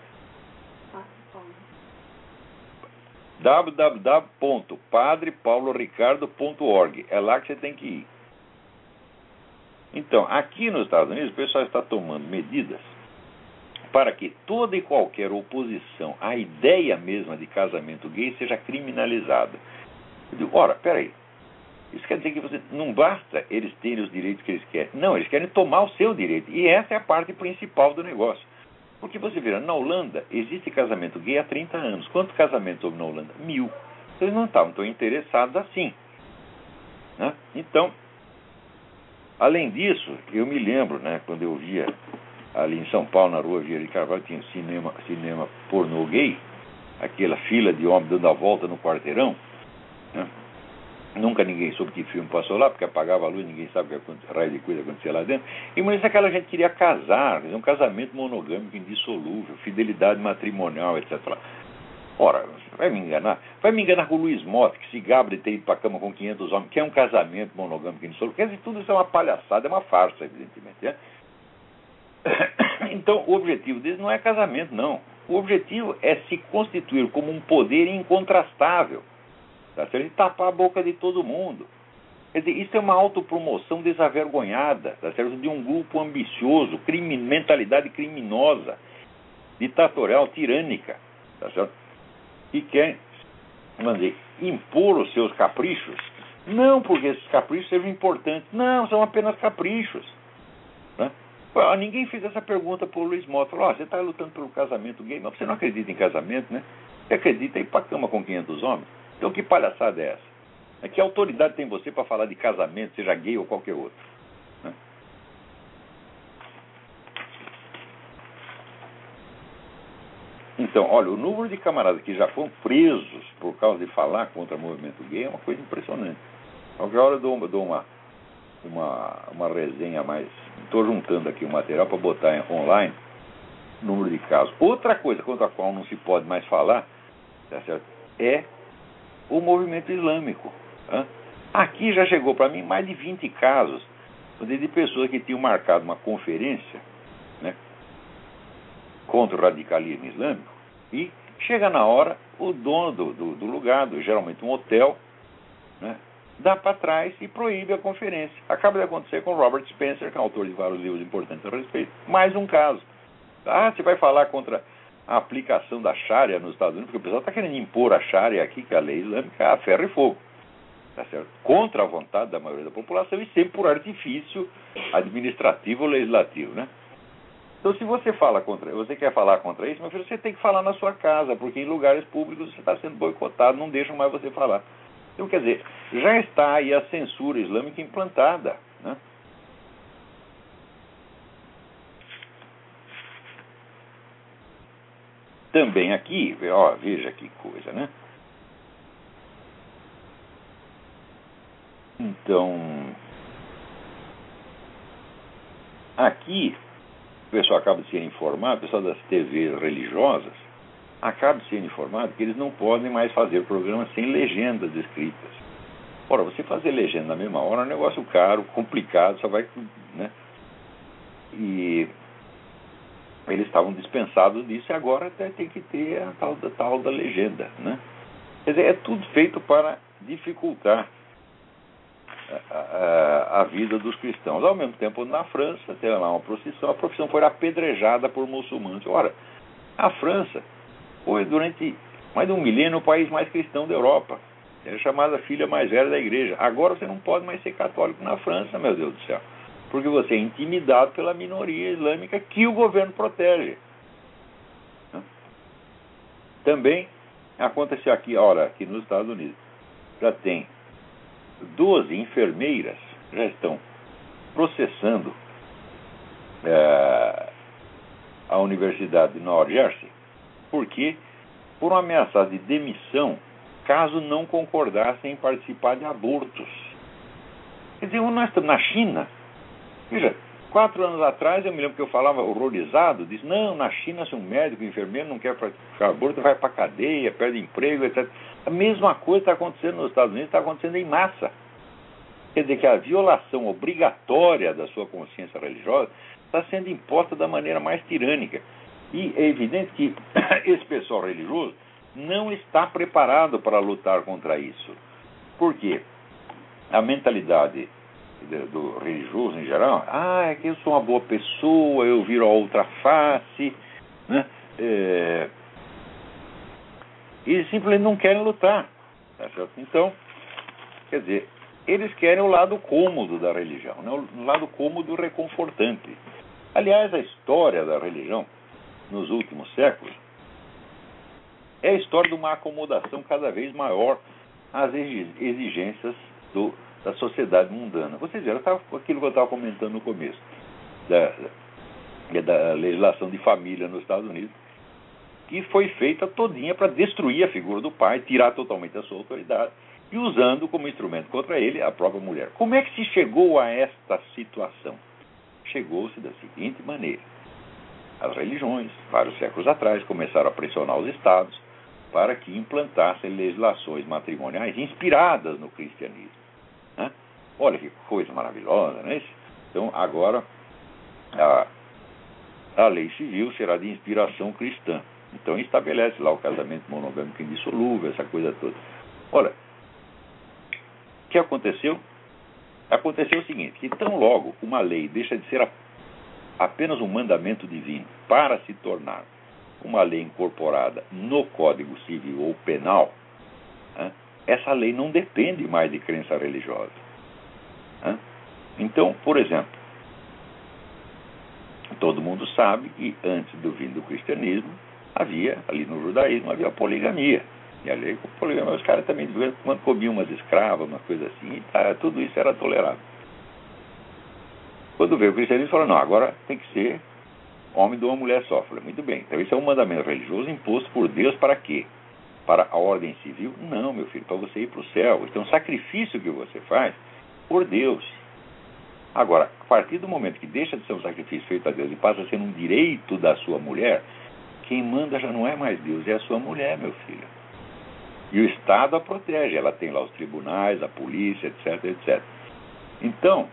w w w ponto padre paulo ricardo ponto org. É lá que você tem que ir. Então, aqui nos Estados Unidos, o pessoal está tomando medidas para que toda e qualquer oposição à ideia mesma de casamento gay seja criminalizada. Eu digo, ora, peraí, isso quer dizer que você, não basta eles terem os direitos que eles querem. Não, eles querem tomar o seu direito. E essa é a parte principal do negócio. Porque você vira, na Holanda existe casamento gay há trinta anos. Quantos casamentos houve na Holanda? Mil. Eles não estavam tão interessados assim, né? Então, além disso, eu me lembro, né, quando eu via ali em São Paulo, na rua Vieira de Carvalho, tinha um cinema, cinema pornô gay, aquela fila de homens dando a volta no quarteirão, né? Nunca ninguém soube que filme passou lá, porque apagava a luz, ninguém sabe o que raio de coisa acontecia lá dentro. E mas aquela gente queria casar, fazer um casamento monogâmico indissolúvel, fidelidade matrimonial, etcétera. Ora, vai me enganar? Vai me enganar com o Luiz Mota, que se gabra de ter ido para a cama com quinhentos homens, que é um casamento monogâmico indissolúvel. Quer dizer, tudo isso é uma palhaçada, é uma farsa, evidentemente, né? Então, o objetivo deles não é casamento, não. O objetivo é se constituir como um poder incontrastável. Tá certo? E tapar a boca de todo mundo. Quer dizer, isso é uma autopromoção desavergonhada, tá certo? De um grupo ambicioso, crime, mentalidade criminosa, ditatorial, tirânica, tá certo? E quer, vamos dizer, impor os seus caprichos, não porque esses caprichos sejam importantes, não, são apenas caprichos, né? Ninguém fez essa pergunta para o Luiz Mota. Falou, oh, você está lutando pelo casamento gay, mas você não acredita em casamento, né? Você acredita em ir para a cama com quinhentos homens? Então que palhaçada é essa? É que autoridade tem você para falar de casamento, seja gay ou qualquer outro, né? Então, olha, o número de camaradas que já foram presos por causa de falar contra o movimento gay é uma coisa impressionante. Qualquer hora eu dou, eu dou uma, uma, uma resenha a mais. Estou juntando aqui o material para botar online. número de casos. Outra coisa contra a qual não se pode mais falar, tá certo, é o movimento islâmico. Tá? Aqui já chegou para mim mais de vinte casos de pessoas que tinham marcado uma conferência, né, contra o radicalismo islâmico, e chega na hora, o dono do, do, do lugar, do, geralmente um hotel, né, dá para trás e proíbe a conferência. Acaba de acontecer com Robert Spencer, que é autor de vários livros importantes a respeito. Mais um caso. Ah, você vai falar contra a aplicação da Sharia nos Estados Unidos, porque o pessoal está querendo impor a Sharia aqui, que é a lei islâmica, a ferro e fogo. Tá certo? Contra a vontade da maioria da população e sempre por artifício administrativo ou legislativo, né? Então, se você fala contra, você quer falar contra isso, meu filho, você tem que falar na sua casa, porque em lugares públicos você está sendo boicotado, não deixam mais você falar. Então, quer dizer, já está aí a censura islâmica implantada, né? Também aqui, ó, veja que coisa, né? Então, aqui, o pessoal acaba de ser informado, o pessoal das T Vs religiosas, acaba de ser informado que eles não podem mais fazer programas sem legendas escritas. Ora, você fazer legenda na mesma hora é um negócio caro, complicado, só vai, né? E eles estavam dispensados disso e agora até tem que ter a tal da, tal da legenda, né? Quer dizer, é tudo feito para dificultar A, a, a vida dos cristãos. Ao mesmo tempo, na França, tem lá uma procissão, a procissão foi apedrejada por muçulmanos. Ora, a França foi, durante mais de um milênio, o país mais cristão da Europa. É chamada filha mais velha da igreja. Agora você não pode mais ser católico na França, meu Deus do céu. Porque você é intimidado pela minoria islâmica que o governo protege. Também aconteceu aqui, ora, aqui nos Estados Unidos. Já tem doze enfermeiras já estão processando é, a Universidade de Nova Jersey, porque foram ameaçadas de demissão caso não concordassem em participar de abortos. Quer dizer, nós estamos na China. Veja, quatro anos atrás eu me lembro que eu falava horrorizado, disse, não, na China se um médico, um enfermeiro não quer praticar aborto, vai para a cadeia, perde emprego, etcétera. A mesma coisa está acontecendo nos Estados Unidos, está acontecendo em massa. Quer dizer que a violação obrigatória da sua consciência religiosa está sendo imposta da maneira mais tirânica. E é evidente que esse pessoal religioso não está preparado para lutar contra isso. Por quê? A mentalidade do religioso em geral, ah, é que eu sou uma boa pessoa, eu viro a outra face, né? É... Eles simplesmente não querem lutar. Tá certo? Então, quer dizer, eles querem o lado cômodo da religião, né? O lado cômodo reconfortante. Aliás, a história da religião nos últimos séculos é a história de uma acomodação cada vez maior às exigências do, da sociedade mundana. Vocês viram aquilo que eu estava comentando no começo, da, da legislação de família nos Estados Unidos, que foi feita todinha para destruir a figura do pai, tirar totalmente a sua autoridade, e usando como instrumento contra ele a própria mulher. Como é que se chegou a esta situação? Chegou-se da seguinte maneira. As religiões, vários séculos atrás, começaram a pressionar os estados para que implantassem legislações matrimoniais inspiradas no cristianismo. Né? Olha que coisa maravilhosa, não é isso? Então, agora, a, a lei civil será de inspiração cristã. Então, estabelece lá o casamento monogâmico indissolúvel, essa coisa toda. Olha, o que aconteceu? Aconteceu o seguinte, que tão logo uma lei deixa de ser a, apenas um mandamento divino para se tornar uma lei incorporada no Código Civil ou Penal, né, essa lei não depende mais de crença religiosa. Né? Então, por exemplo, todo mundo sabe que antes do fim do cristianismo, havia, ali no judaísmo, havia poligamia. E a lei com poligamia, os caras também, de vez em quando, comiam umas escravas, uma coisa assim, e tá, tudo isso era tolerado. Quando veio o cristianismo, falou, não, agora tem que ser homem de uma mulher só. Falei, muito bem, então isso é um mandamento religioso imposto por Deus para quê? Para a ordem civil? Não, meu filho, para você ir para o céu. Então, é um sacrifício que você faz por Deus. Agora, a partir do momento que deixa de ser um sacrifício feito a Deus e passa a ser um direito da sua mulher, quem manda já não é mais Deus, é a sua mulher, meu filho. E o Estado a protege. Ela tem lá os tribunais, a polícia, etc, etcétera. Então,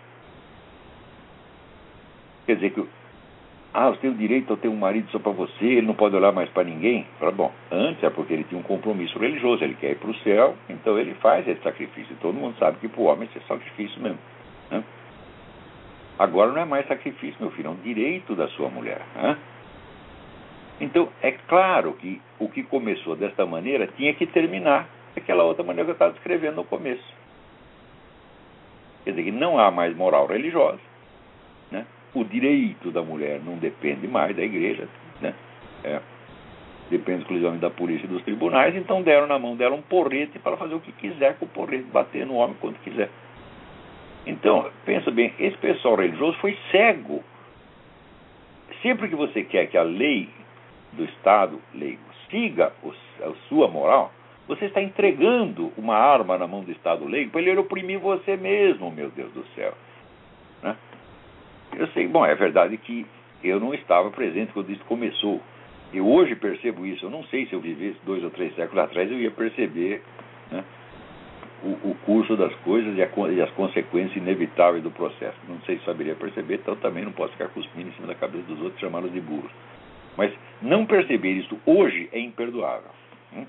quer dizer que, ah, você tem o direito a ter um marido só para você, ele não pode olhar mais para ninguém? Fala, bom, antes é porque ele tinha um compromisso religioso, ele quer ir para o céu, então ele faz esse sacrifício. E todo mundo sabe que para o homem isso é sacrifício mesmo, né? Agora não é mais sacrifício, meu filho, é um direito da sua mulher, né? Então, é claro que o que começou desta maneira tinha que terminar daquela outra maneira que eu estava descrevendo no começo. Quer dizer que não há mais moral religiosa, né? O direito da mulher não depende mais da igreja, né? É, depende exclusivamente da polícia e dos tribunais, então deram na mão dela um porrete para fazer o que quiser com o porrete, bater no homem quando quiser. Então, pensa bem, esse pessoal religioso foi cego. Sempre que você quer que a lei do Estado leigo siga a sua moral, você está entregando uma arma na mão do Estado leigo para ele oprimir você mesmo, meu Deus do céu, né? Eu sei, bom, é verdade que eu não estava presente quando isso começou. Eu hoje percebo isso. Eu não sei se eu vivesse dois ou três séculos atrás, eu ia perceber, né, o, o curso das coisas e, a, e as consequências inevitáveis do processo. Não sei se saberia perceber, então também não posso ficar cuspindo em cima da cabeça dos outros e chamá-los de burros. Mas não perceber isso hoje é imperdoável. Hum?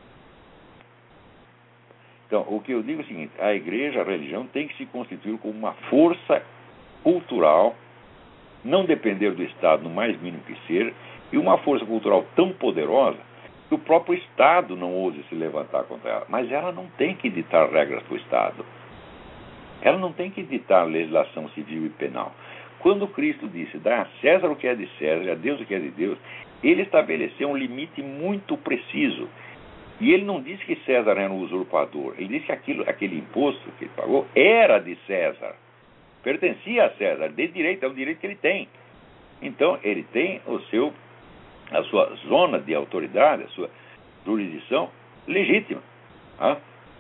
Então, o que eu digo é o seguinte: a igreja, a religião, tem que se constituir como uma força cultural, não depender do Estado no mais mínimo que ser, e uma força cultural tão poderosa que o próprio Estado não ouse se levantar contra ela. Mas ela não tem que ditar regras para o Estado. Ela não tem que ditar legislação civil e penal. Quando Cristo disse, dá a César o que é de César e a Deus o que é de Deus, ele estabeleceu um limite muito preciso. E ele não disse que César era um usurpador. Ele disse que aquilo, aquele imposto que ele pagou era de César. Pertencia a César, de direito, é o direito que ele tem. Então, ele tem o seu, a sua zona de autoridade, a sua jurisdição legítima. Tá?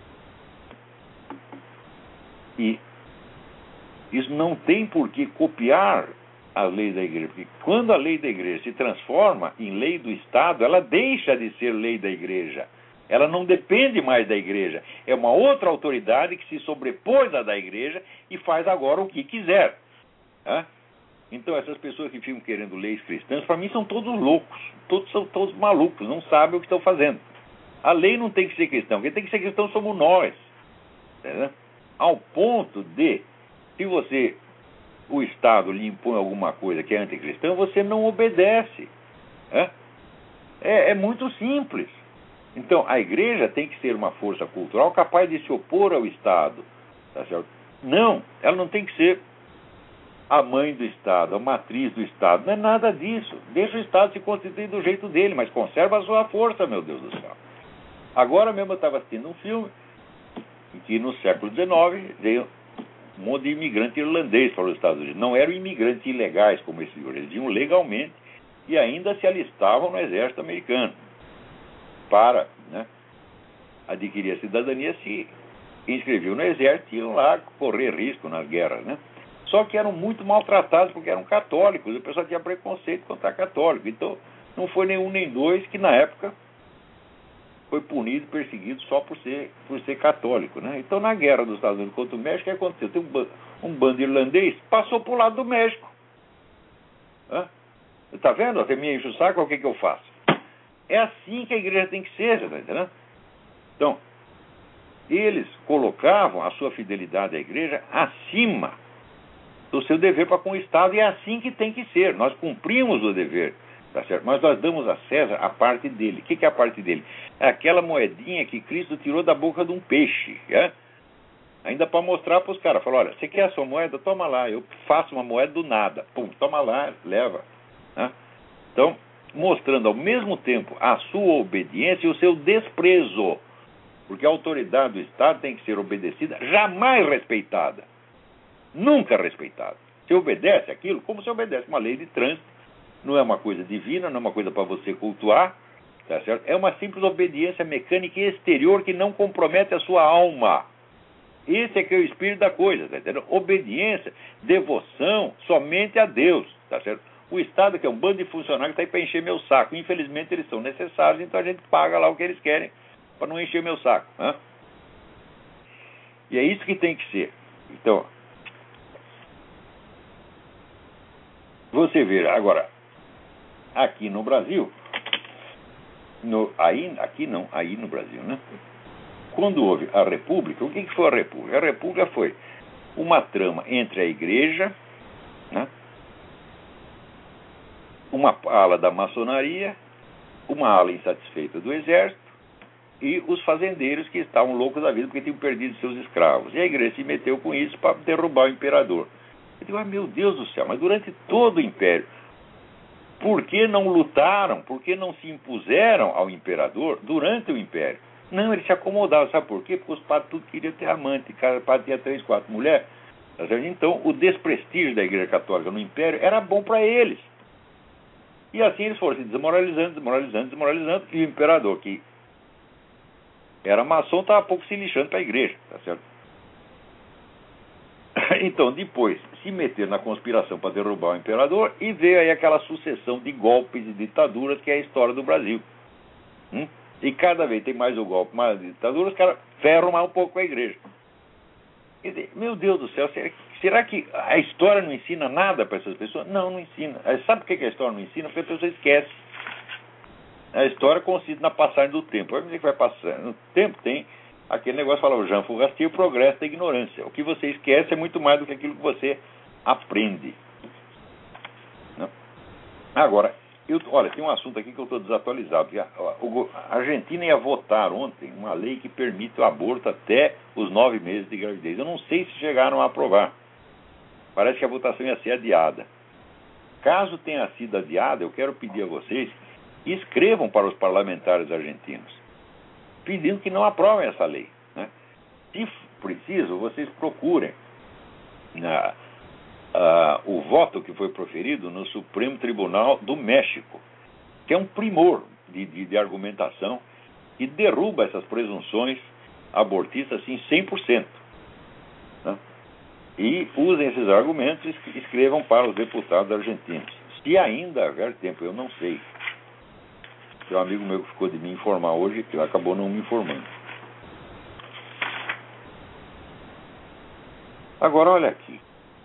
E isso não tem por que copiar a lei da igreja, porque quando a lei da igreja se transforma em lei do Estado, ela deixa de ser lei da igreja. Ela não depende mais da igreja. É uma outra autoridade que se sobrepôs à da igreja e faz agora o que quiser. Tá? Então, essas pessoas que ficam querendo leis cristãs, para mim, são todos loucos. Todos são todos malucos, não sabem o que estão fazendo. A lei não tem que ser cristã. Quem tem que ser cristão somos nós. Tá? Ao ponto de, se você, o Estado lhe impõe alguma coisa que é anticristã, você não obedece. Tá? É, é muito simples. Então, a igreja tem que ser uma força cultural capaz de se opor ao Estado. Tá certo? Não, ela não tem que ser a mãe do Estado, a matriz do Estado. Não é nada disso. Deixa o Estado se constituir do jeito dele, mas conserva a sua força, meu Deus do céu. Agora mesmo eu estava assistindo um filme em que no século dezenove veio um monte de imigrante irlandês para os Estados Unidos. Não eram imigrantes ilegais como esse senhor, eles vinham legalmente e ainda se alistavam no exército americano para, né, adquirir a cidadania, se inscreviam no exército e iam lá correr risco nas guerras, né? Só que eram muito maltratados porque eram católicos, o pessoal tinha preconceito contra católico. Então, não foi nenhum nem dois que, na época, foi punido e perseguido só por ser, por ser católico, né? Então, na guerra dos Estados Unidos contra o México, o que aconteceu? Tem um, um bando irlandês, passou para o lado do México. Está vendo? Você me enche o saco, o que, que eu faço? É assim que a igreja tem que ser, tá entendendo? Então, eles colocavam a sua fidelidade à igreja acima do seu dever para com o Estado, e é assim que tem que ser. Nós cumprimos o dever, tá certo? Mas nós damos a César a parte dele. O que, que é a parte dele? É aquela moedinha que Cristo tirou da boca de um peixe, né? Ainda para mostrar para os caras. Falou, olha, você quer a sua moeda? Toma lá, eu faço uma moeda do nada. Pum, toma lá, leva. Né? Então, mostrando ao mesmo tempo a sua obediência e o seu desprezo. Porque a autoridade do Estado tem que ser obedecida, jamais respeitada. Nunca respeitada. Você obedece aquilo como se obedece uma lei de trânsito. Não é uma coisa divina, não é uma coisa para você cultuar. Tá certo? É uma simples obediência mecânica e exterior que não compromete a sua alma. Esse é que é o espírito da coisa, tá entendendo? Obediência, devoção somente a Deus, tá certo? O Estado, que é um bando de funcionários que está aí para encher meu saco. Infelizmente, eles são necessários, então a gente paga lá o que eles querem para não encher meu saco. Né? E é isso que tem que ser. Então, você vê, agora, aqui no Brasil, no, aí, aqui não, aí no Brasil, né? Quando houve a República, o que foi a República? A República foi uma trama entre a Igreja, né? Uma ala da maçonaria, uma ala insatisfeita do Exército e os fazendeiros que estavam loucos da vida porque tinham perdido seus escravos. E a Igreja se meteu com isso para derrubar o imperador. Eu digo, ah, meu Deus do céu, mas durante todo o Império, por que não lutaram, por que não se impuseram ao imperador durante o Império? Não, eles se acomodavam, sabe por quê? Porque os padres tudo queriam ter amante, cada padre tinha três, quatro mulheres. Então, o desprestígio da Igreja Católica no Império era bom para eles. E assim eles foram se desmoralizando, desmoralizando, desmoralizando, e o imperador, que era maçom, estava pouco se lixando para a Igreja, tá certo? Então, depois, se meter na conspiração para derrubar o imperador, e veio aí aquela sucessão de golpes e ditaduras que é a história do Brasil. Hum? E cada vez tem mais o golpe, mais a ditadura, os caras ferram mais um pouco com a Igreja. Quer dizer, meu Deus do céu, será que, será que a história não ensina nada para essas pessoas? Não, não ensina. Sabe por que a história não ensina? Porque a pessoa esquece. A história consiste na passagem do tempo. Vai dizer que vai passar. No tempo tem aquele negócio que fala o Jean Fourastier, o progresso da ignorância. O que você esquece é muito mais do que aquilo que você aprende. Não? Agora, eu, olha, tem um assunto aqui que eu estou desatualizado. A Argentina ia votar ontem uma lei que permite o aborto até os nove meses de gravidez. Eu não sei se chegaram a aprovar. Parece que a votação ia ser adiada. Caso tenha sido adiada, eu quero pedir a vocês, escrevam para os parlamentares argentinos, pedindo que não aprovem essa lei. Né? Se preciso, vocês procurem na... Uh, o voto que foi proferido no Supremo Tribunal do México, que é um primor de, de, de argumentação e derruba essas presunções abortistas assim cem por cento. Né? E usem esses argumentos e escrevam para os deputados argentinos. Se ainda houver tempo, eu não sei. Tem um amigo meu que ficou de me informar hoje que acabou não me informando. Agora, olha aqui.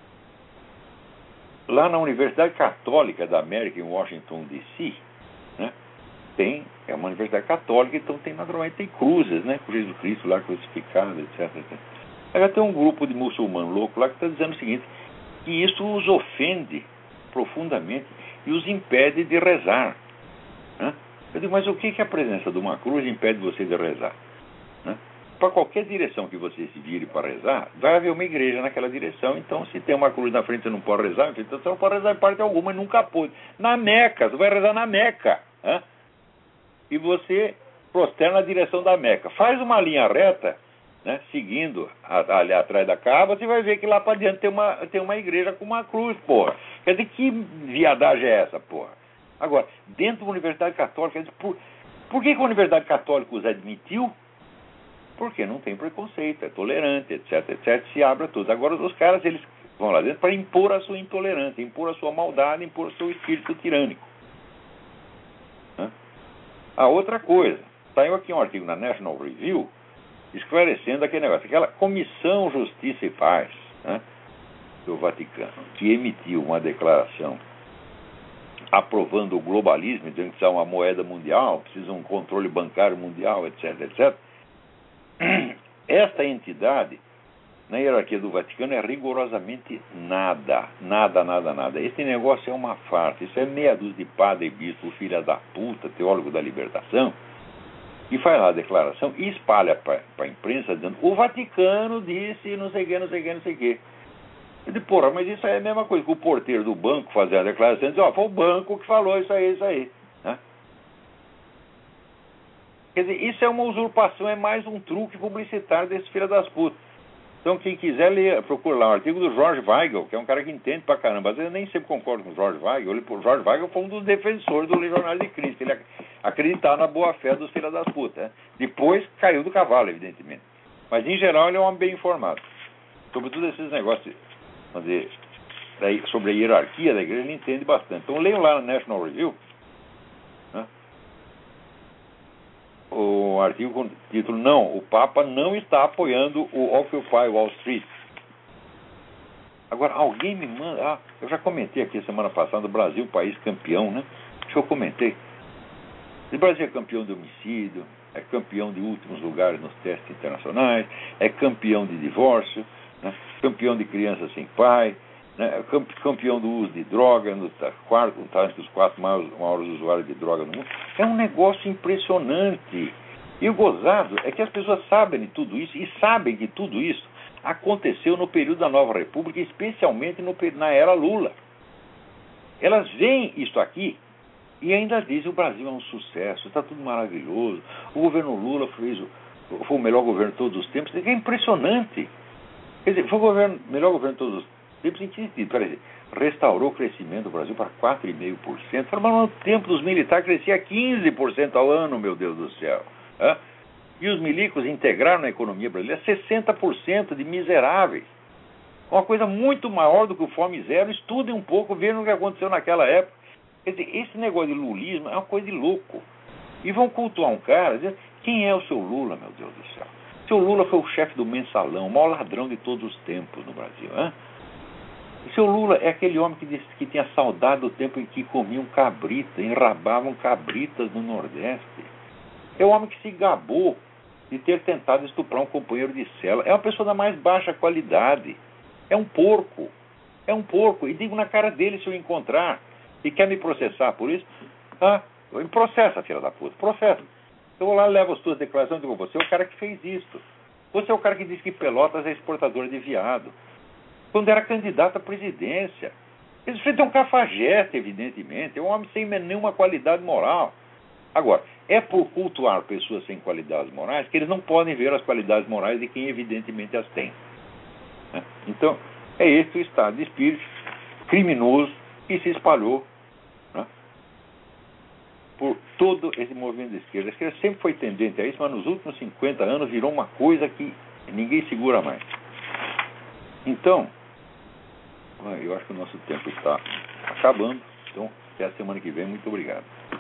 Lá na Universidade Católica da América, em Washington, D C, né, tem, é uma universidade católica, então tem, naturalmente, tem cruzes, né, com Jesus Cristo lá crucificado, etc, etcétera. Agora tem um grupo de muçulmanos loucos lá que está dizendo o seguinte, que isso os ofende profundamente e os impede de rezar. Né? Eu digo, mas o que, que a presença de uma cruz impede você de rezar? Né? Para qualquer direção que você se vire para rezar, vai haver uma igreja naquela direção. Então, se tem uma cruz na frente, você não pode rezar. Então, você não pode rezar em parte alguma, e nunca pôde. Na Meca, você vai rezar na Meca. Né? E você prosterna na direção da Meca. Faz uma linha reta, né, seguindo a, ali atrás da Kaaba, você vai ver que lá para diante tem uma, tem uma igreja com uma cruz, porra. Quer dizer, que viadagem é essa, porra? Agora, dentro da Universidade Católica, por, por que, que a Universidade Católica os admitiu? Porque não tem preconceito, é tolerante, etc, etc, se abre a tudo. Agora os caras, eles vão lá dentro para impor a sua intolerância, impor a sua maldade, impor o seu espírito tirânico. Né? A outra coisa, saiu aqui um artigo na National Review, esclarecendo aquele negócio, aquela Comissão Justiça e Paz, né, do Vaticano, que emitiu uma declaração aprovando o globalismo, dizendo que precisa uma moeda mundial, precisa um controle bancário mundial, etc, etcétera. Esta entidade, na hierarquia do Vaticano, é rigorosamente nada, nada, nada, nada. Esse negócio é uma farsa, isso é meia dúzia de padre e bispo, filha da puta, teólogo da libertação, e faz lá a declaração e espalha para a imprensa dizendo, o Vaticano disse não sei o que, não sei o que, não sei o que. Eu digo, porra, mas isso aí é a mesma coisa que o porteiro do banco fazer a declaração e dizer, ó, foi o banco que falou isso aí, isso aí. Né? Quer dizer, isso é uma usurpação, é mais um truque publicitário desse filho das putas. Então, quem quiser ler, procura lá um artigo do George Weigel, que é um cara que entende pra caramba. Às vezes eu nem sempre concordo com o George Weigel. O George Weigel foi um dos defensores do Legionário de Cristo. Ele acreditava na boa-fé dos filhos das putas. Né? Depois caiu do cavalo, evidentemente. Mas, em geral, ele é um homem bem informado. Sobretudo esses negócios, vamos dizer, sobre a hierarquia da igreja, ele entende bastante. Então, leiam lá no National Review, né, o artigo com o título: Não, o Papa não está apoiando o Occupy Wall Street. Agora, alguém me manda... Ah, eu já comentei aqui semana passada, o Brasil, país campeão, né? Acho que eu comentei. O Brasil é campeão de homicídio, é campeão de últimos lugares nos testes internacionais, é campeão de divórcio, né? Campeão de crianças sem pai, né? Campeão do uso de droga, no quarto, tá entre os quatro maiores, maiores usuários de droga no mundo. É um negócio impressionante. E o gozado é que as pessoas sabem de tudo isso, e sabem que tudo isso aconteceu no período da Nova República, especialmente no, na era Lula. Elas veem isso aqui e ainda dizem: o Brasil é um sucesso, está tudo maravilhoso, o governo Lula fez o, foi o melhor governo de todos os tempos. É impressionante. Quer dizer, foi o governo, melhor governo de todos os tempos em que sentido? Quer dizer, restaurou o crescimento do Brasil para quatro vírgula cinco por cento. Mas no tempo dos militares crescia quinze por cento ao ano, meu Deus do céu. Hã? E os milicos integraram na economia brasileira sessenta por cento de miseráveis. Uma coisa muito maior do que o Fome Zero. Estudem um pouco, vejam o que aconteceu naquela época. Quer dizer, esse negócio de lulismo é uma coisa de louco. E vão cultuar um cara, dizendo: quem é o seu Lula, meu Deus do céu? O seu Lula foi o chefe do mensalão, o maior ladrão de todos os tempos no Brasil. Hein? O seu Lula é aquele homem que, disse, que tinha saudade do tempo em que comiam cabrita, enrabavam cabritas no Nordeste. É o homem que se gabou de ter tentado estuprar um companheiro de cela. É uma pessoa da mais baixa qualidade. É um porco. É um porco. E digo na cara dele, se eu encontrar e quer me processar por isso, ah, me processa, filha da puta. Processa. Eu vou lá, levo as tuas declarações e digo: você é o cara que fez isso. Você é o cara que disse que Pelotas é exportadora de viado. Quando era candidato à presidência. Esse é um cafajeste, evidentemente. É um homem sem nenhuma qualidade moral. Agora, é por cultuar pessoas sem qualidades morais que eles não podem ver as qualidades morais de quem evidentemente as tem. Então, é esse o estado de espírito criminoso que se espalhou, né, por todo esse movimento de esquerda. A esquerda sempre foi tendente a isso, mas nos últimos cinquenta anos virou uma coisa que ninguém segura mais. Então, eu acho que o nosso tempo está acabando. Então, até a semana que vem. Muito obrigado.